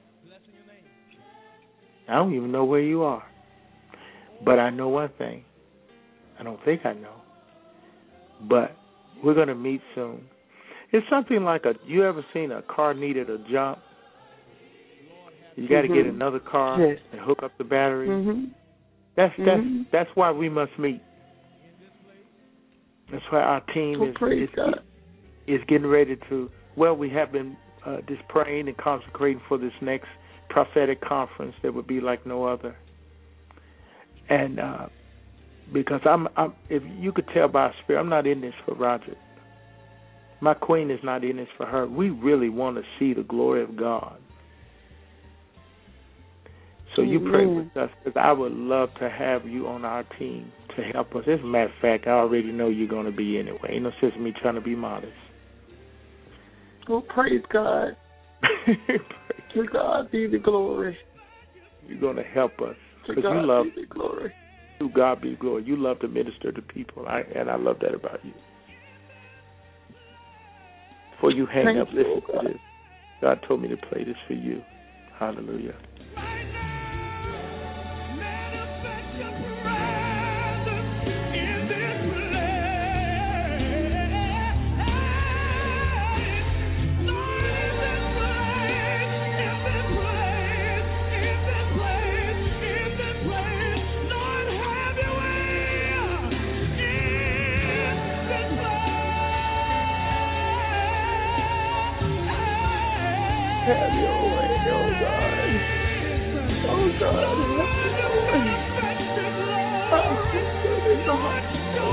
I don't even know where you are, but I know one thing. I don't think I know, but we're going to meet soon. It's something like a, you ever seen a car needed a jump? You got to mm-hmm. get another car yes. and hook up the battery. Mm-hmm. That's that's mm-hmm. that's why we must meet. That's why our team oh, is, praise is, God. is getting ready to, well, we have been uh, just praying and consecrating for this next prophetic conference that would be like no other. And uh, because I'm, I'm, if you could tell by spirit, I'm not in this for Roger. My queen is not in this for her. We really want to see the glory of God. So you pray with us, because I would love to have you on our team to help us. As a matter of fact, I already know you're going to be anyway. Ain't no sense in me trying to be modest. Oh, praise God. To God be the glory. You're going to help us. To Because God you love, be the glory. To God be the glory. You love to minister to people, I, and I love that about you. Before you hang Thank up, you, listen God. to this. God told me to play this for you. Hallelujah. Have your way, oh God. Oh God, have your way. Oh, God.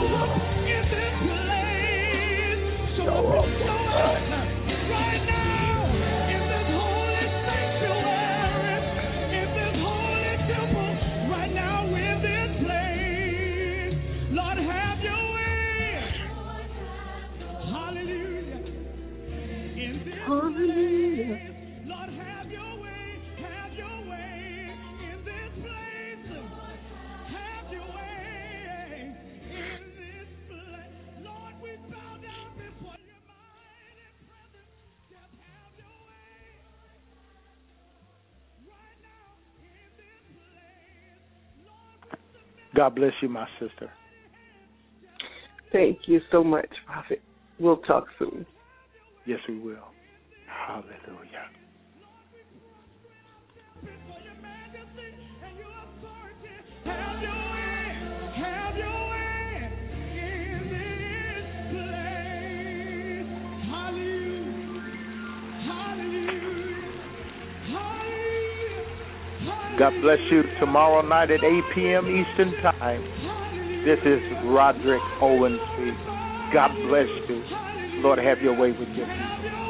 Show up, oh God. Right now, in this holy sanctuary, in this holy temple, right now in this place, Lord, have your way. Hallelujah. In this Hallelujah. place, Lord, have your way, have your way in this place. Have your way in this place. Lord, we bow down before your mighty presence. Just have your way right now in this place. Lord, we submit. God bless you, my sister. Thank you so much, Prophet. We'll talk soon. Yes, we will. Hallelujah. Have your way, have your way in this place. Hallelujah, hallelujah, hallelujah. God bless you. Tomorrow night at eight p.m. Eastern Time. This is Roderick Owens. God bless you. Lord, have your way with you.